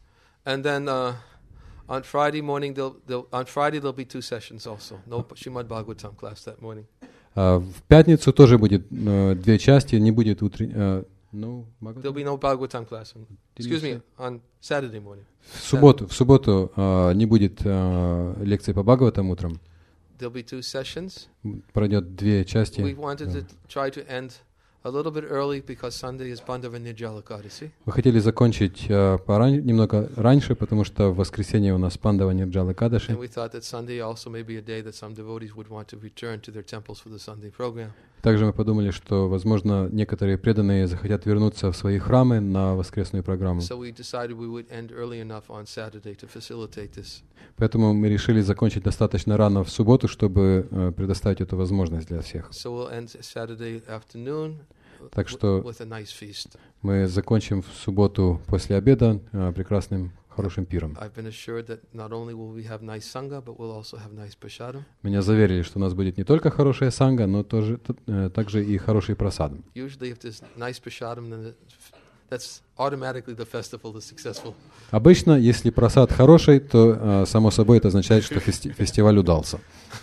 And then uh, on Friday morning, there'll, there'll, on Friday there'll be two sessions also. No Srimad Bhagavatam class that morning. А в пятницу тоже будет э, две части, не будет утренней... No, There'll be no Bhagavatam class. On, excuse me, on Saturday morning. В субботу, в субботу э, не будет э, лекции по Бхагаватам утром. There'll be two sessions. Пройдет две части. We wanted to try to end a little bit early because Sunday is Bandhava Nirjala Ekadasi. Вы хотели закончить э, поран- немного раньше, потому что в воскресенье у нас Пандава Нирджала Экадаши. And we thought that Sunday also may be a day that some devotees would want to return to their temples for the Sunday program. Также мы подумали, что, возможно, некоторые преданные захотят вернуться в свои храмы на воскресную программу. So we decided we would end early enough on Saturday to facilitate this. Поэтому мы решили закончить достаточно рано в субботу, чтобы э, предоставить эту возможность для всех. So we'll end Saturday afternoon Так w- что with a nice feast. мы закончим в субботу после обеда э, прекрасным, хорошим пиром. I've been assured that not only will we have nice sangha, but we'll also have nice prasadam. Меня заверили, что у нас будет не только хорошая санга, но тоже, т- э, также и хороший просад. Usually if there's nice prasadam, then it, that's automatically the festival is successful. Обычно, если просад хороший, то, э, само собой, это означает, что фести- фестиваль удался.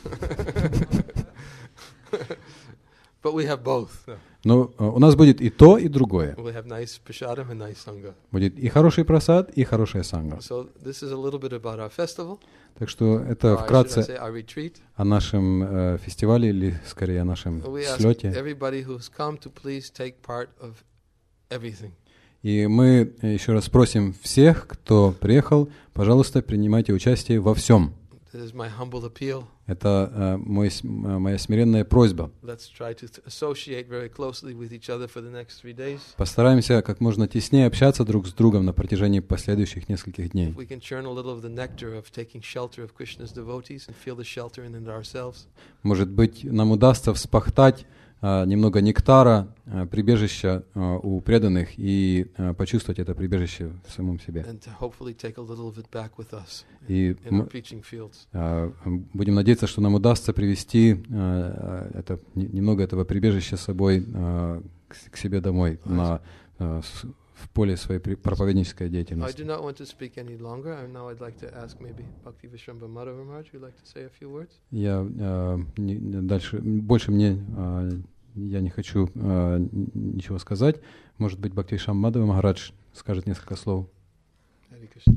But we have both. Но э, у нас будет и то, и другое. We'll have nice prasadam and nice sangha. Будет и хороший просад, и хорошая санга. So this is a little bit about our festival. Так что это Or I should I вкратце say our retreat. о нашем э, фестивале, или скорее о нашем We ask слете. everybody who's come to please take part of everything. И мы еще раз просим всех, кто приехал, пожалуйста, принимайте участие во всем. This is my humble appeal. Это э, мой, с- э, моя смиренная просьба. Let's try to th- associate very closely with each other for the next three days. Постараемся как можно теснее общаться друг с другом на протяжении последующих нескольких дней. If we can churn a little of the nectar of taking shelter of Krishna's devotees and feel the shelter in it ourselves. Может быть, нам удастся вспахтать э, немного нектара, э, прибежища э, у преданных и э, почувствовать это прибежище в самом себе. And to hopefully take a little of it back with us И in м- our preaching fields. э, будем надеяться, что нам удастся привести э, это, не- немного этого прибежища с собой э, к, с- к себе домой на, э, с- в поле своей при- проповеднической I деятельности. do not want to speak any longer. And now I'd like to ask maybe Bhakti Vishwambhara Madhava Maharaj, would you like to say a few words? Я э, не- не- дальше больше мне э, я не хочу э, н- ничего сказать. Может быть, Бхактивишам Мадхава Махарадж скажет несколько слов. Hare Krishna.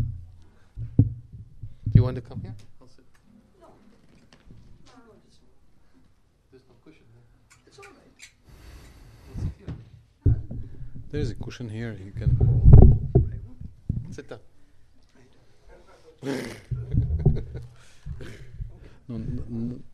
Do you want to come here? I'll sit. There's no cushion there. It's all right. We'll sit here. There is a cushion here. You can. Sit down. Ну, н- н-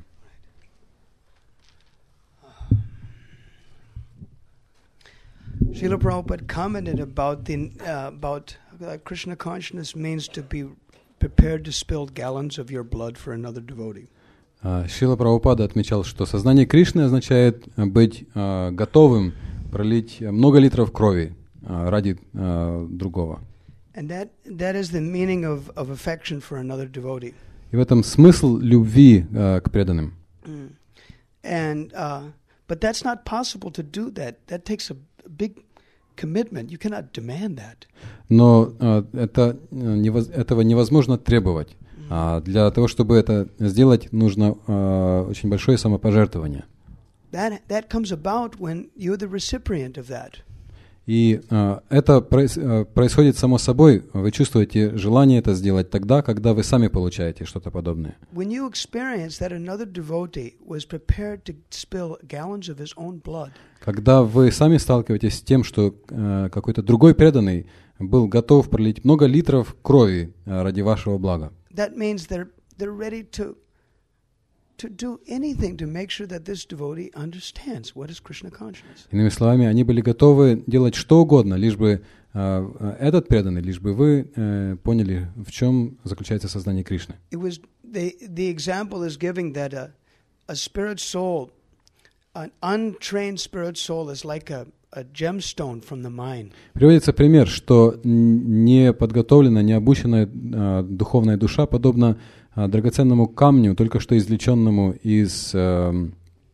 Srila Prabhupada commented about the uh, about uh, Krishna consciousness means to be prepared to spill gallons of your blood for another devotee. А, Шрила Прабхупада отмечал, что сознание Кришны означает э, быть э, готовым пролить много литров крови э, ради э, другого. And that that is the meaning of, of affection for another devotee. И в этом смысл любви э, к преданным. Mm. And uh, but that's not possible to do that. That takes a, a big commitment. You cannot demand that. Но э, это, э, невоз- этого невозможно требовать. А для того, чтобы это сделать, нужно э, очень большое самопожертвование. That that comes about when you're the recipient of that. И э, это проис- э, происходит само собой. Вы чувствуете желание это сделать тогда, когда вы сами получаете что-то подобное. When you experience that another devotee was prepared to spill gallons of his own blood, Когда вы сами сталкиваетесь с тем, что э, какой-то другой преданный был готов пролить много литров крови ради вашего блага. That means they're they're ready to to do anything to make sure that this devotee understands what is Krishna consciousness. Иными словами, они были готовы делать что угодно, лишь бы uh, этот преданный, лишь бы вы uh, поняли, в чем заключается сознание Кришны. It was the the example is giving that a a spirit soul, an untrained spirit soul is like a a gemstone from the mine. Приводится пример, что неподготовленная, необученная uh, духовная душа подобна uh, драгоценному камню, только что извлеченному из uh,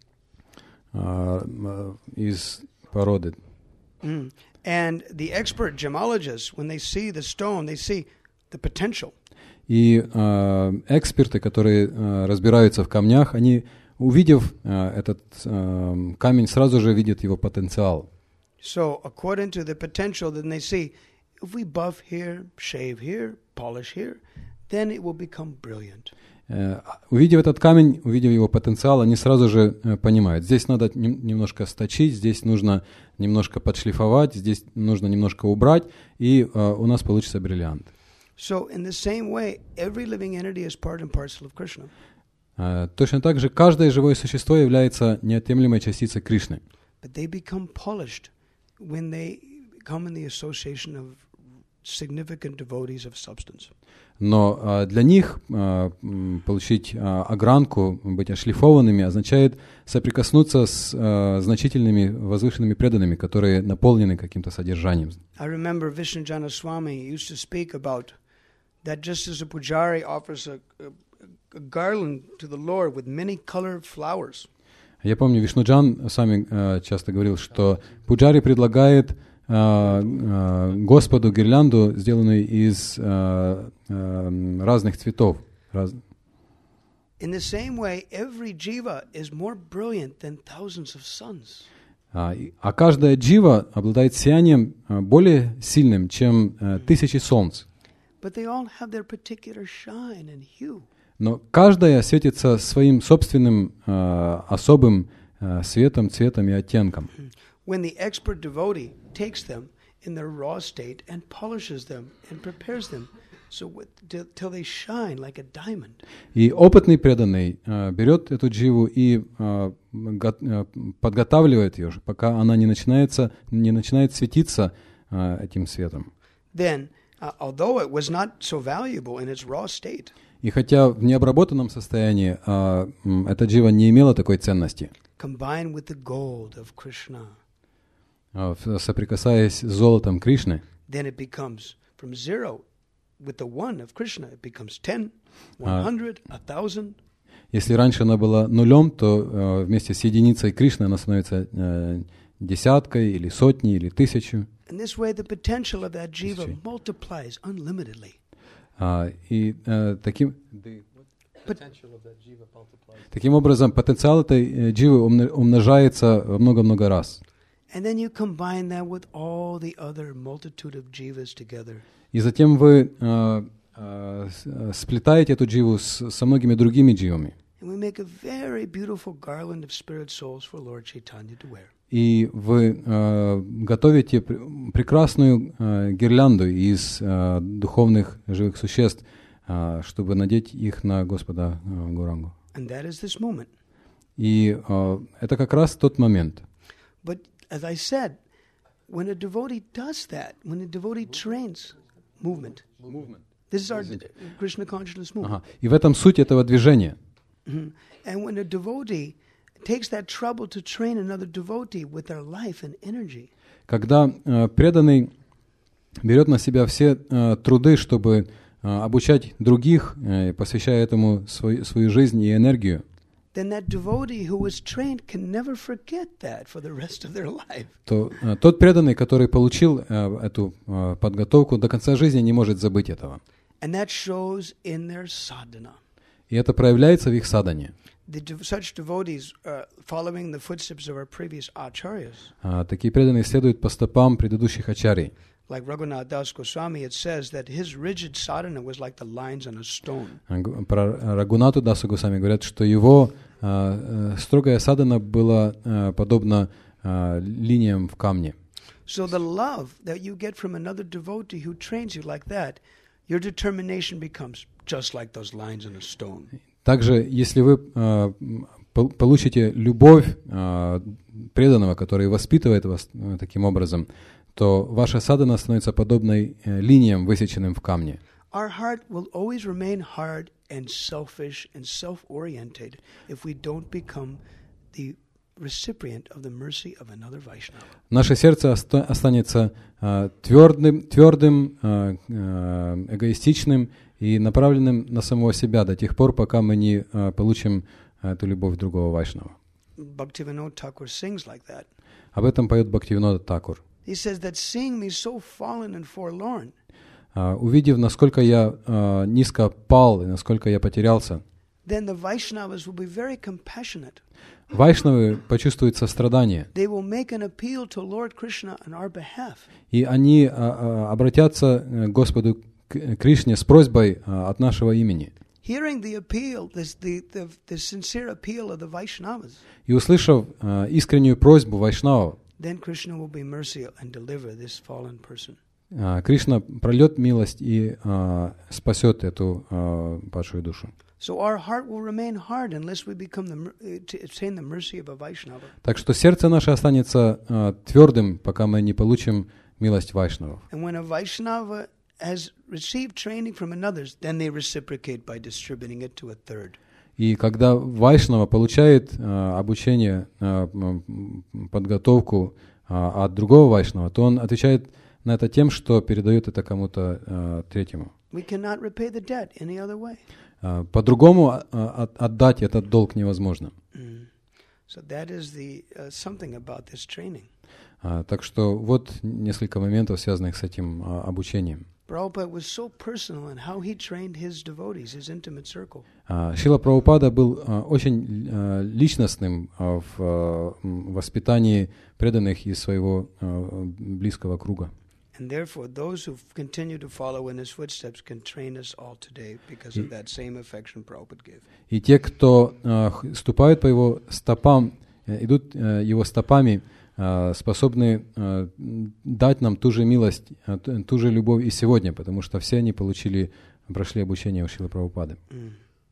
uh, из породы. Mm. And the expert gemologists, when they see the stone, they see the potential. И uh, эксперты, которые uh, разбираются в камнях, они, увидев uh, этот uh, камень, сразу же видят его потенциал. So, according to the potential, then they see, if we buff here, shave here, polish here, then it will become brilliant. Uh, увидев этот камень, увидев его потенциал, они сразу же uh, понимают, здесь надо нем- немножко сточить, здесь нужно немножко подшлифовать, здесь нужно немножко убрать, и uh, у нас получится бриллиант. So, in the same way, every living entity is part and parcel of Krishna. Uh, точно так же каждое живое существо является неотъемлемой частицей Кришны. But they become polished when they come in the association of significant devotees of substance. Но uh, для них uh, получить uh, огранку, быть ошлифованными, означает соприкоснуться с uh, значительными возвышенными преданными, которые наполнены каким-то содержанием. I remember Vishnujana Swami used to speak about that just as a pujari offers a, a, a garland to the Lord with many colored flowers. Я помню, Вишнуджан сами uh, часто говорил, что пуджари предлагает uh, uh, Господу гирлянду, сделанную из uh, uh, разных цветов. Раз... In the same way, every jiva is more brilliant than thousands of suns. Uh, а каждая джива обладает сиянием uh, более сильным, чем uh, тысячи солнц. But they all have their particular shine and hue. Но каждая светится своим собственным uh, особым uh, светом, цветом и оттенком. When the expert devotee takes them in their raw state and polishes them and prepares them so with, till, till they shine like a diamond. И опытный преданный uh, берет эту дживу и uh, го- uh, подготавливает ее, пока она не начинается, не начинает светиться uh, этим светом. Then, uh, although it was not so valuable in its raw state, И хотя в необработанном состоянии uh, м, эта джива не имела такой ценности, combined with the gold of Krishna, uh, соприкасаясь с золотом Кришны, then it becomes from zero with the one of Krishna, it becomes ten, one hundred, a thousand. если раньше она была нулем, то uh, вместе с единицей Кришны она становится uh, десяткой или сотней или тысячу. In this way, the potential of that jiva multiplies unlimitedly. Uh, и uh, таким, таким образом потенциал этой дживы умножается во много-много раз. And then you combine that with all the other multitude of jivas together. И затем вы uh, uh, сплетаете эту дживу с, со многими другими дживами. And we make a very beautiful garland of spirit souls for Lord Chaitanya to wear. И вы uh, готовите пр- прекрасную uh, гирлянду из uh, духовных живых существ, uh, чтобы надеть их на Господа uh, Гурангу. And that is this moment. И uh, это как раз тот момент. But as I said, when a devotee does that, when a devotee trains movement, this is our Krishna consciousness movement. Ага. И в этом суть этого движения. Mm-hmm. And when a devotee takes that trouble to train another devotee with their life and energy, Когда uh, преданный берет на себя все uh, труды, чтобы uh, обучать других, uh, посвящая этому свой, свою жизнь и энергию, then that devotee who was trained can never forget that for the rest of their life. то uh, тот преданный, который получил uh, эту uh, подготовку, до конца жизни не может забыть этого. And that shows in their sadhana. И это проявляется в их садане. The de- such devotees, uh, following the footsteps of our previous acharyas, Uh, такие преданные следуют по стопам предыдущих ачарий. like Raghunath Das Goswami, it says that his rigid sadhana was like the lines on a stone. Uh, про Рагунату Дасу Госвами говорят, что его uh, uh, строгая садана была uh, подобна uh, линиям в камне. So the love that you get from another devotee who trains you like that, your determination becomes just like those lines on a stone. Также, если вы э, получите любовь э, преданного, который воспитывает вас э, таким образом, то ваша садхана становится подобной э, линиям, высеченным в камне. Our heart will always remain hard and selfish and self-oriented if we don't become the recipient of the mercy of another Vaishnava. Наше сердце оста- останется э, твердым, твердым э, э, эгоистичным и направленным на самого себя до тех пор, пока мы не э, получим эту любовь другого вайшнава. Bhaktivinoda Thakur sings like that. Об этом поет Бхактивинода Такур. He says that seeing me so fallen and forlorn, Uh, увидев, насколько я uh, низко пал и насколько я потерялся, then the Vaishnavas will be very compassionate. вайшнавы почувствуют сострадание, They will make an appeal to Lord Krishna on our behalf. и они uh, uh, обратятся к Господу Кришне с просьбой uh, от нашего имени. Hearing the appeal, this, the, the, the sincere appeal of the Vaishnavas, И услышав uh, искреннюю просьбу вайшнавов, then Krishna will be merciful and deliver this fallen person. uh, Кришна прольет милость и uh, спасет эту uh, падшую душу. So our heart will remain hard unless we become the, mer- to attain the mercy of a Vaishnava. Так что сердце наше останется uh, твердым, пока мы не получим милость вайшнавов. And when a Vaishnava has received training from another, then they reciprocate by distributing it to a third. И когда вайшнава получает uh, обучение, uh, подготовку uh, от другого вайшнава, то он отвечает на это тем, что передает это кому-то uh, третьему. We cannot repay the debt any other way. Uh, по-другому uh, отдать этот долг невозможно. Mm. So that is the uh, something about this training. Uh, так что вот несколько моментов, связанных с этим uh, обучением. Prabhupada was so personal in how he trained his devotees, his intimate circle. Uh, Шрила Прабхупада был uh, очень uh, личностным uh, в uh, воспитании преданных из своего uh, близкого круга. And therefore, those who continue to follow in his footsteps can train us all today because of that same affection Prabhupada gave. И те, кто uh, ступают по его стопам, uh, идут uh, его стопами, uh, способны uh, дать нам ту же милость, uh, ту же любовь и сегодня, потому что все они получили, прошли обучение у Шрилы Прабхупады. Mm.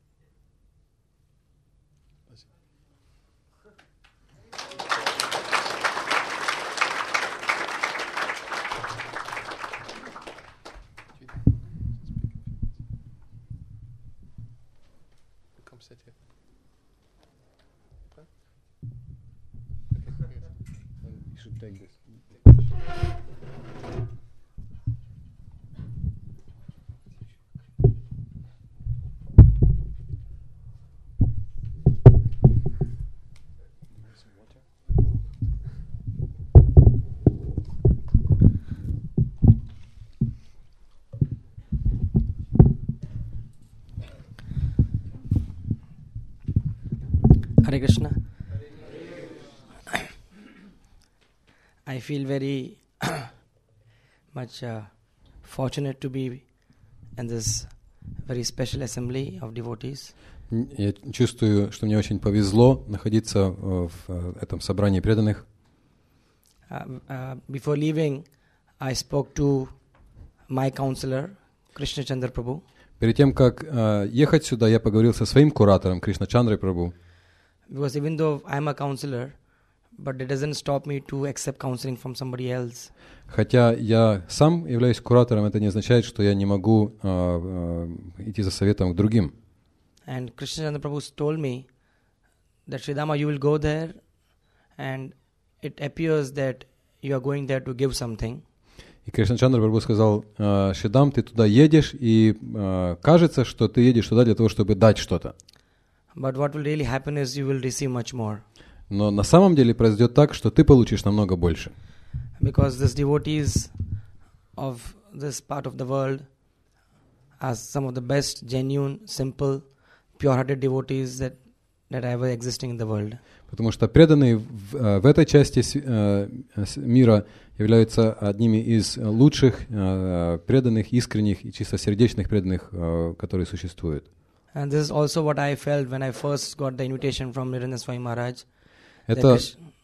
Hare Krishna. I feel very much uh, fortunate to be in this very special assembly of devotees. Я чувствую, что мне очень повезло находиться в этом собрании преданных. Uh, uh, before leaving, I spoke to my counselor, Krishna Chandra Prabhu. Перед тем, как uh, ехать сюда, я поговорил со своим куратором, Кришна Чандрой Прабху. Because even though I am a counselor, but it doesn't stop me to accept counseling from somebody else. Хотя я сам являюсь куратором, это не означает, что я не могу uh, uh, идти за советом к другим. And Krishna Chandra Prabhu told me that Sridhama, you will go there, and it appears that you are going there to give something. И Кришна Чандра Прабху сказал: Шридам, ты туда едешь, и uh, кажется, что ты едешь туда для того, чтобы дать что-то. But what will really happen is you will receive much more. Но на самом деле произойдет так, что ты получишь намного больше. Because these devotees of this part of the world are some of the best, genuine, simple, pure-hearted devotees that, that ever existing in the world. Потому что преданные в, в этой части мира являются одними из лучших, преданных, искренних и чистосердечных преданных, которые существуют. And this is also what I felt when I first got the invitation from Nirendra Swami Maharaj. Это,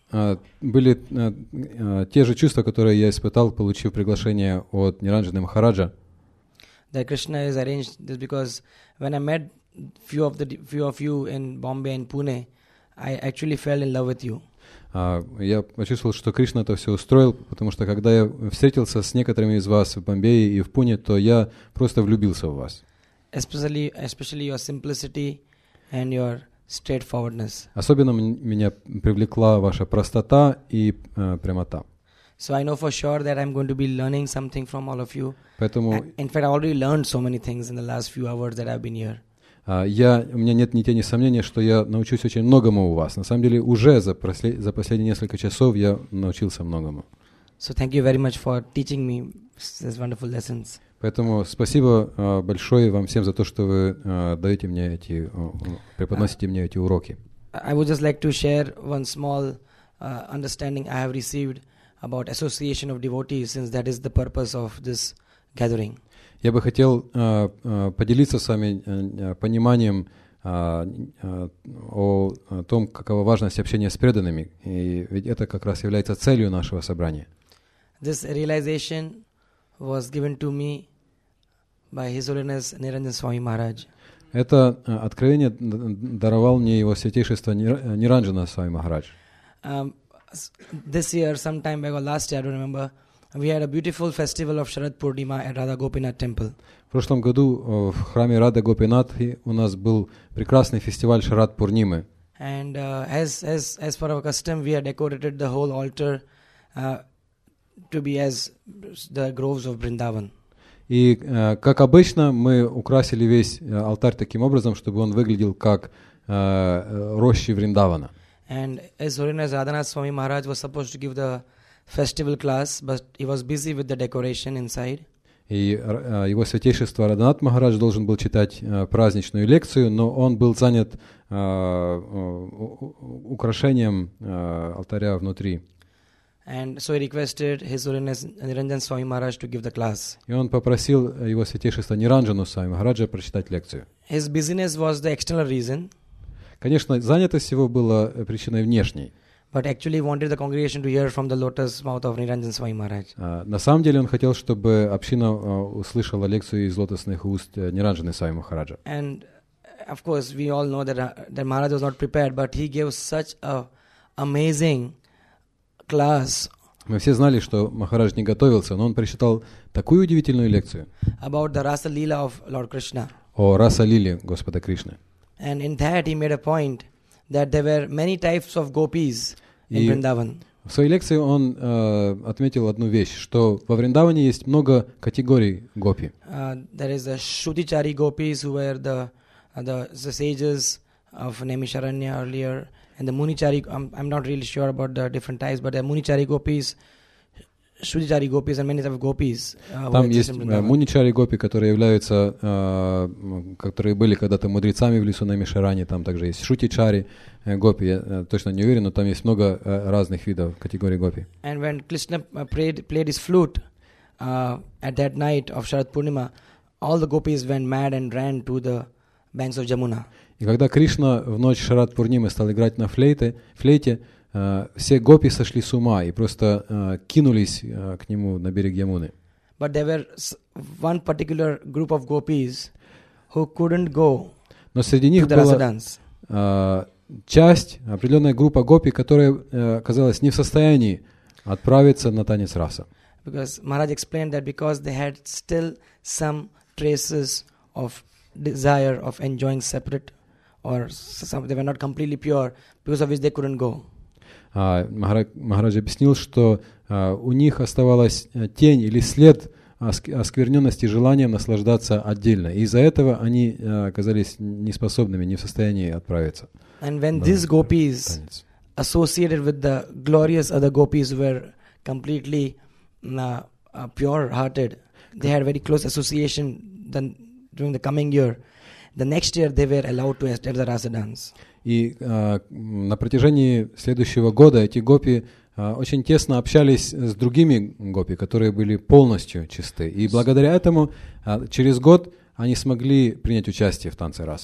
а, были а, а, те же чувства, которые я испытал, получив приглашение от Ниранджаны Махараджа. That Krishna is arranged this because when I met few of the few of you in Bombay and Pune, I actually fell in love with you. А, я почувствовал, что Кришна это все устроил, потому что когда я встретился с некоторыми из вас в Бомбее и в Пуне, то я просто влюбился в вас. Especially, especially your simplicity and your straightforwardness. Особенно м- меня привлекла ваша простота и э, прямота. So I know for sure that I'm going to be learning something from all of you. Поэтому A- In fact, I already learned so many things in the last few hours that I've been here. а, я, у меня нет ни тени сомнения, что я научусь очень многому у вас. На самом деле уже за, прослед, за последние несколько часов я научился многому. So thank you very much for teaching me these wonderful lessons. Поэтому спасибо а, большое вам всем за то, что вы а, даете мне эти, а, преподносите мне эти уроки. I would just like to share one small uh, understanding I have received about association of devotees, since that is the purpose of this gathering. Я бы хотел а, а, поделиться с вами а, пониманием а, а, о, о том, какова важность общения с преданными. И ведь это как раз является целью нашего собрания. This realization was given to me by His Holiness Niranjan Swami Maharaj. Это а, откровение д- даровал мне его святейшество Нир- Ниранджана Свами Махарадж. Um, s- this year, some time back or last year, I don't remember, we had a beautiful festival of Sharad Purnima at Radha Gopinath temple. В прошлом году э, в храме Рада Гопинатхи у нас был прекрасный фестиваль Шарад Пурнимы. And uh, as, as, as per our custom, we had decorated the whole altar uh, to be as the groves of Vrindavan. И, э, как обычно, мы украсили весь э, алтарь таким образом, чтобы он выглядел как э, э, рощи Вриндавана. And His Holiness Radhanath Swami Maharaj was supposed to give the festival class, but he was busy with the decoration inside. И э, его святейшество Радханат Махарадж должен был читать э, праздничную лекцию, но он был занят э, э, украшением э, алтаря внутри. And so he requested His Holiness Niranjan Swami Maharaj to give the class. И он попросил его святейшество Ниранджану Свами Махараджа прочитать лекцию. His busyness was the external reason, Конечно, занятость его была причиной внешней. but actually wanted the congregation to hear from the lotus mouth of Niranjan Swami Maharaj. А, На самом деле он хотел, чтобы община а, услышала лекцию из лотосных уст э, Ниранджаны Свами Махараджа. And uh, of course, we all know that, uh, that Maharaj was not prepared, but he gave such a amazing class Мы все знали, что Махарадж не готовился, но он прочитал такую удивительную лекцию about the Rasa Leela of Lord Krishna. о Раса-лиле Господа Кришны. And in that he made a point that there were many types of gopis in И Vrindavan. в своей лекции он э, отметил одну вещь, что во Вриндаване есть много категорий гопи. Uh, there is the Shutichari gopis who were the, uh, the, the sages of Naimisharanya earlier, and the Munichari, I'm, I'm not really sure about the different types, but the Munichari gopis, Shutichari gopis and many types of gopis. Uh, who Там exist есть in э, Vrindavan. муничари гопи, которые являются, э, м, которые были когда-то мудрецами в лесу Наймишарани. Там также есть шутичари э, гопи. Я э, точно не уверен, но там есть много э, разных видов категорий гопи. And when Krishna uh, played, played his flute uh, at that night of Sharad Purnima, all the gopis went mad and ran to the banks of Jamuna. И когда Кришна в ночь Шарад Пурнимы стал играть на флейте, флейте, э, все гопи сошли с ума и просто э, кинулись э, к нему на берег Ямуны. But there were s- one particular group of gopis who couldn't go Но среди to них the была rasa dance. э, часть, определенная группа гопи, которая э, оказалась не в состоянии отправиться на танец раса. Because Maharaj explained that because they had still some traces of desire of enjoying separate, or s- some, they were not completely pure, because of which they couldn't go. А, Махарадж, Махарадж объяснил, что а, у них оставалась а, тень или след оск- оскверненности желанием наслаждаться отдельно. И из-за этого они а, оказались неспособными, не в состоянии отправиться And when на these gopis танец. associated with the glorious other gopis who were completely uh, uh, pure-hearted, they had very close association. Then during the coming year, the next year they were allowed to enter the rasa dance. И а, м, на протяжении следующего года эти гопи а, очень тесно общались с другими гопи, которые были полностью чисты. И благодаря этому а, через год они смогли принять участие в танце раса.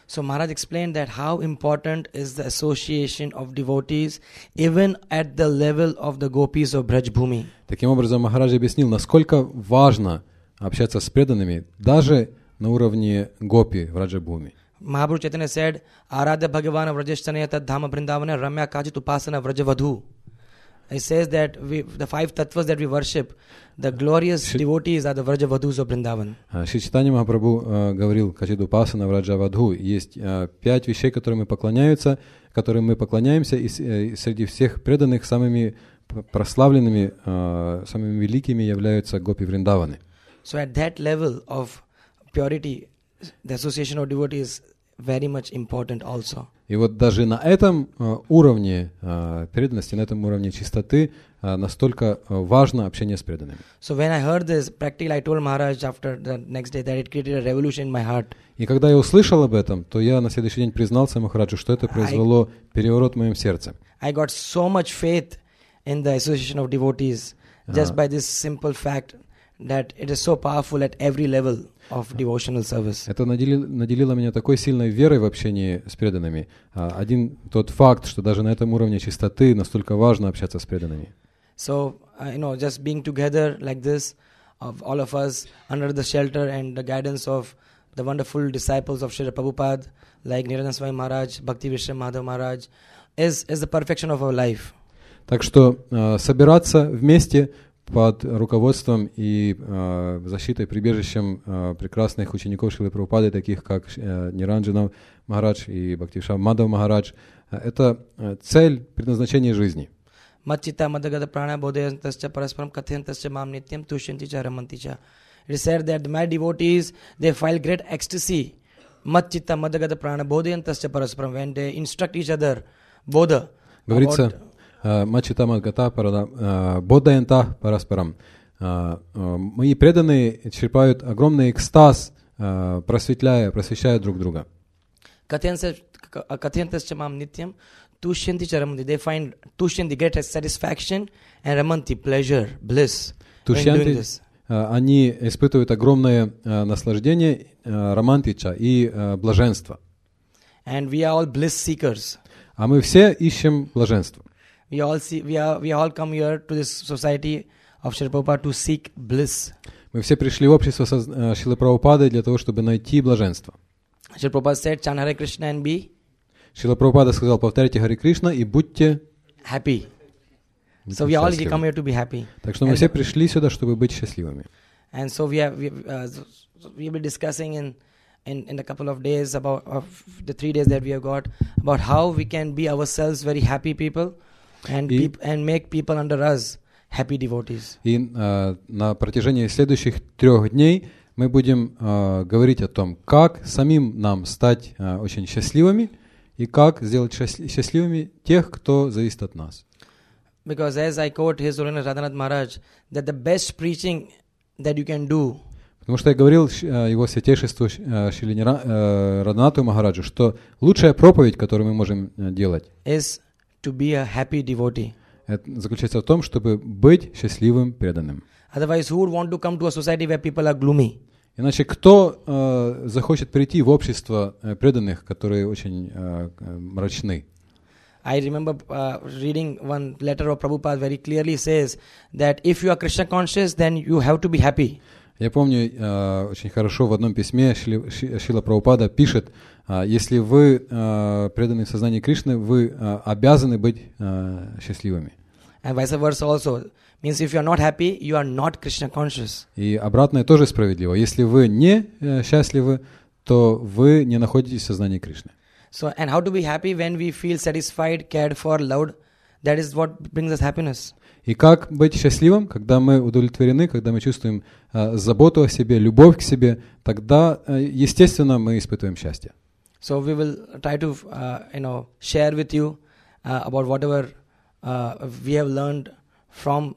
So Maharaj explained that how important is the association of devotees even at the level of the gopis of Braj Bhumi. Таким образом, Махарадж объяснил, насколько важно общаться с преданными даже на уровне гопи в Раджабхуми. Mahaprabhu Chaitanya said, Aradya Bhagavana Vrajashtanaya Tad Dhama Vrindavana Ramya Kajit Upasana Vrajavadhu. He says that we, the five tattvas that we worship, the glorious Ши... devotees are the Vrajavadhus of Vrindavan. Шри Чайтанья Махапрабху uh, говорил, Качит Упасана Враджавадху, есть uh, пять вещей, которым мы поклоняемся, которым мы поклоняемся, и, и среди всех преданных самыми прославленными, uh, самыми великими являются гопи Вриндаваны. So at that level of purity, the association of devotees is very much important also. И вот даже на этом uh, уровне uh, преданности, на этом уровне чистоты uh, настолько uh, важно общение с преданными. So when I heard this, practically I told Maharaj after the next day that it created a revolution in my heart. И когда я услышал об этом, то я на следующий день признался Махараджу, что это произвело I, переворот в моем сердце. I got so much faith in the association of devotees just uh, by this simple fact that it is so powerful at every level of devotional service. Это наделило, наделило меня такой сильной верой в общении с преданными. Один тот факт, что даже на этом уровне чистоты настолько важно общаться с преданными. So, uh, you know, just being together like this, of all of us under the shelter and the guidance of the wonderful disciples of Srila Prabhupada, like Niranjan Swami Maharaj, Bhakti Vishram Madhav Maharaj, is, is the perfection of our life. Так что uh, собираться вместе под руководством и э, защитой, прибежищем э, прекрасных учеников Шрилы Прабхупады, таких как э, Ниранджана Махарадж и Бхактивишам Мадхав Махарадж, э, это э, цель, предназначение жизни. Матчита мадагада прана бодхантасча параспарам катхантасча мам нитьям тушьянти-ча раманти-ча. It is said that my devotees, they feel great ecstasy. Matchitta madagada prana bodhyantascha parasparam. When they instruct each other, bodha. Говорится, Мачита Мадгата Боддаянта Параспарам. Мои преданные черпают огромный экстаз, просветляя, просвещая друг друга. Katyantascha mam nityam tushyanti-cha ramanti. They find tushyanti, great satisfaction, and ramanti, pleasure, bliss. Тушьянти, они испытывают огромное наслаждение, романтича и блаженство. And we are all bliss seekers. А мы все ищем блаженство. We all see, we are, we all come here to this society of Srila Prabhupada to seek bliss. Мы все пришли в общество Шрилы Прабхупады для того, чтобы найти блаженство. Srila Prabhupada said, "Chant Hare Krishna and be." Шрила Прабхупада сказал, повторяйте Харе Кришна и будьте happy. So we all come here to be happy. Так что мы все пришли сюда, чтобы быть счастливыми. And so we have we uh, we will be discussing in in in a couple of days about uh, the three days that we have got about how we can be ourselves very happy people. And, и, peop, and make people under us happy devotees. И uh, на протяжении следующих трех дней мы будем uh, говорить о том, как самим нам стать uh, очень счастливыми и как сделать счастливыми тех, кто зависит от нас. Because as I quote His Holiness Radhanath Maharaj, that the best preaching that you can do. Потому что я говорил uh, его святейшеству uh, Шриле uh, Радханатху Махараджу, что лучшая проповедь, которую мы можем uh, делать, is to be a happy devotee. Это заключается в том, чтобы быть счастливым преданным. Otherwise, who would want to come to a society where people are gloomy? Иначе кто э, захочет прийти в общество э, преданных, которые очень э, мрачны? I remember uh, reading one letter of Prabhupada very clearly says that if you are Krishna conscious, then you have to be happy. Я помню э, очень хорошо в одном письме Шри, Шрила Прабхупада пишет, э, если вы э, преданы в сознании Кришны, вы э, обязаны быть э, счастливыми. And vice versa also. Means if you are not happy, you are not Krishna conscious. И обратное тоже справедливо. Если вы не э, счастливы, то вы не находитесь в сознании Кришны. So, and how to be happy when we feel satisfied, cared for, loved? That is what brings us happiness. И как быть счастливым, когда мы удовлетворены, когда мы чувствуем э, заботу о себе, любовь к себе, тогда, э, естественно, мы испытываем счастье. So we will try to, uh, you know, share with you uh, about whatever uh, we have learned from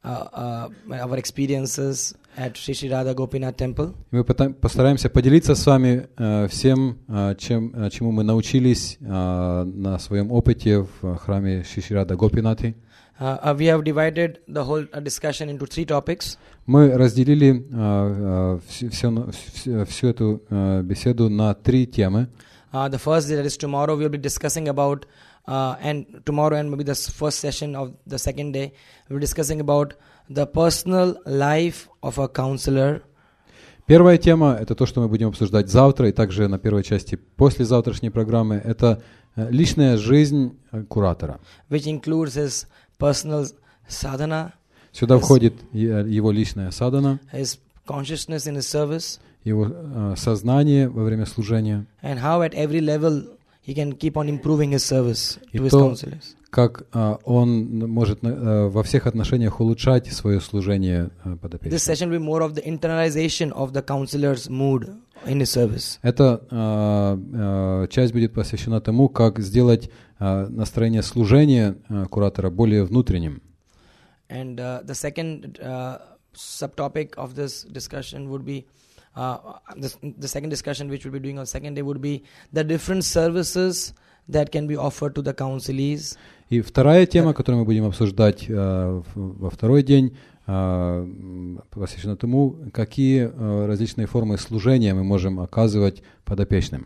uh, uh, our experiences at Sri Sri Radha Gopinath Temple. Мы постараемся поделиться с вами э, всем, э, чем, э, чему мы научились э, на своем опыте в храме Шри Шри Радha Gopinathi. Uh, we have divided the whole uh, discussion into three topics. Мы разделили uh, uh, всю, всю, всю эту uh, беседу на три темы. Uh, the first day, that is tomorrow, we will be discussing about, uh, and tomorrow and maybe the s- first session of the second day, we will be discussing about the personal life of a counselor. Первая тема — это то, что мы будем обсуждать завтра, и также на первой части после завтрашней программы. Это э, личная жизнь э, куратора. Which includes his personal sadhana, Сюда Yes. входит е- его личная садхана, his consciousness in his service, его э, сознание во время служения, and how at every level he can keep on improving his service И to his то, counselors. как э, он может э, во всех отношениях улучшать свое служение э, This подопечным. session will be more of the internalization of the counselor's mood in his service. Эта э, э, часть будет посвящена тому, как сделать э, настроение служения э, куратора более внутренним. And uh, the second uh, subtopic of this discussion would be uh, the, the second discussion which we'll be doing on second day would be the different services that can be offered to the counselees. И вторая тема, которую мы будем обсуждать э, в- во второй день, э, м, посвящена тому, какие э, различные формы служения мы можем оказывать подопечным.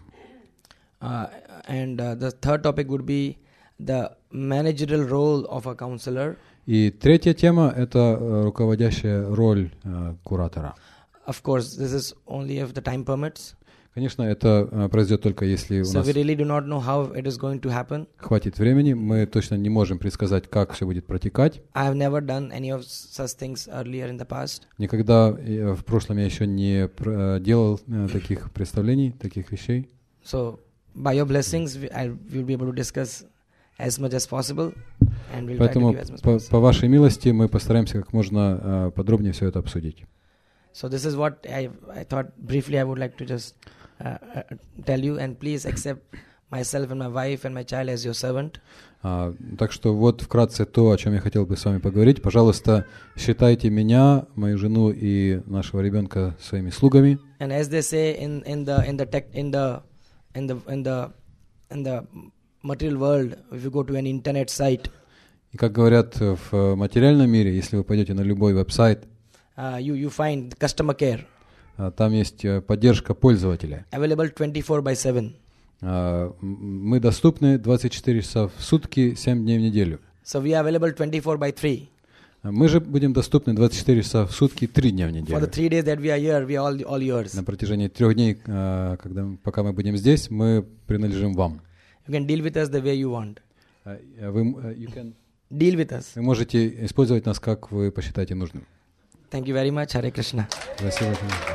Uh, and uh, the third topic would be the managerial role of a counselor. И третья тема — это э, руководящая роль э, куратора. Of course, this is only if the time permits. Конечно, это э, произойдет только если у So нас we really do not know how it is going to happen. хватит времени. Мы точно не можем предсказать, как все будет протекать. I have never done any of such things earlier in the past. Никогда э, в прошлом я еще не пр- э, делал э, таких представлений, таких вещей. So by your blessings, we, I will be able to discuss as much as possible, and we'll Поэтому try to give as much по, possible. по вашей милости мы постараемся как можно э, подробнее все это обсудить. So this is what I I thought briefly I would like to just uh, uh, tell you, and please accept myself and my wife and my child as your servant. А, так что вот вкратце то, о чем я хотел бы с вами поговорить. Пожалуйста, считайте меня, мою жену и нашего ребенка своими слугами. And as they say in in the in the tech in the in the in the in the material world, if you go to an internet site, И как говорят в материальном мире, если вы пойдете на любой веб-сайт, uh, you you find customer care а, там есть э, поддержка пользователя. available twenty-four by seven. А, м- Мы доступны двадцать четыре часа в сутки, семь дней в неделю. So we are available twenty-four by three. А Мы же будем доступны двадцать четыре часа в сутки, три дня в For the неделю. three days that we are here, we are all all yours. На протяжении трех дней, а, когда, мы- пока мы будем здесь, мы принадлежим вам. You can deal with us the way you want. А, Вы, м- э, you can- Deal with us. вы можете использовать нас, как вы посчитаете нужным. Thank you very much. Hare Krishna. Спасибо.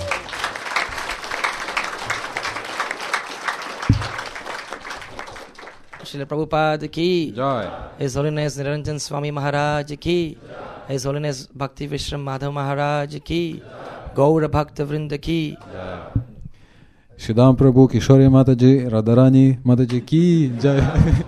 Srila Prabhupada ki. Jai. His Holiness Niranjan Swami Maharaj ki. His Holiness Bhakti Vishram Madhav Maharaj ki. Gaura Bhakta Vrinda ki. Шидам Прабhu, Кишори Матаджи, Радарани Матаджи Ки, Джай.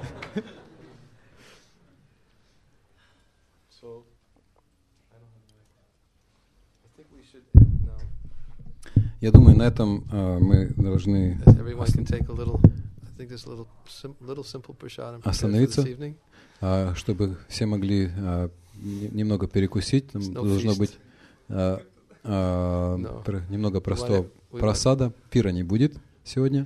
So, I don't have my. I think we should end now. Я думаю, на этом э, мы должны As everyone can take a little. I think there's a little sim, little simple prasadam prepared for Остановиться. this evening. э, чтобы все могли э, не- немного перекусить. Там No должно feast. быть э, э, No. пр- немного простого we want- просада. Пира не будет сегодня.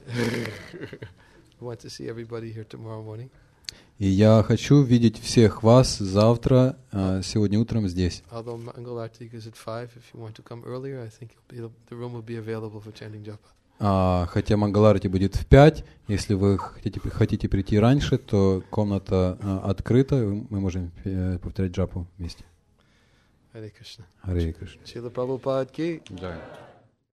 We want to see everybody here tomorrow morning. И я хочу видеть всех вас завтра, э, сегодня утром здесь. Although Mangalarti is at five, if you want to come earlier, I think it'll be, the room will be available for chanting japa. А, хотя Мангаларати будет в пять, если вы хотите, хотите прийти раньше, то комната а, открыта, и мы можем э, повторять джапу вместе. Hare Krishna. Харе Кришна. Srila Prabhupada ki. Джай.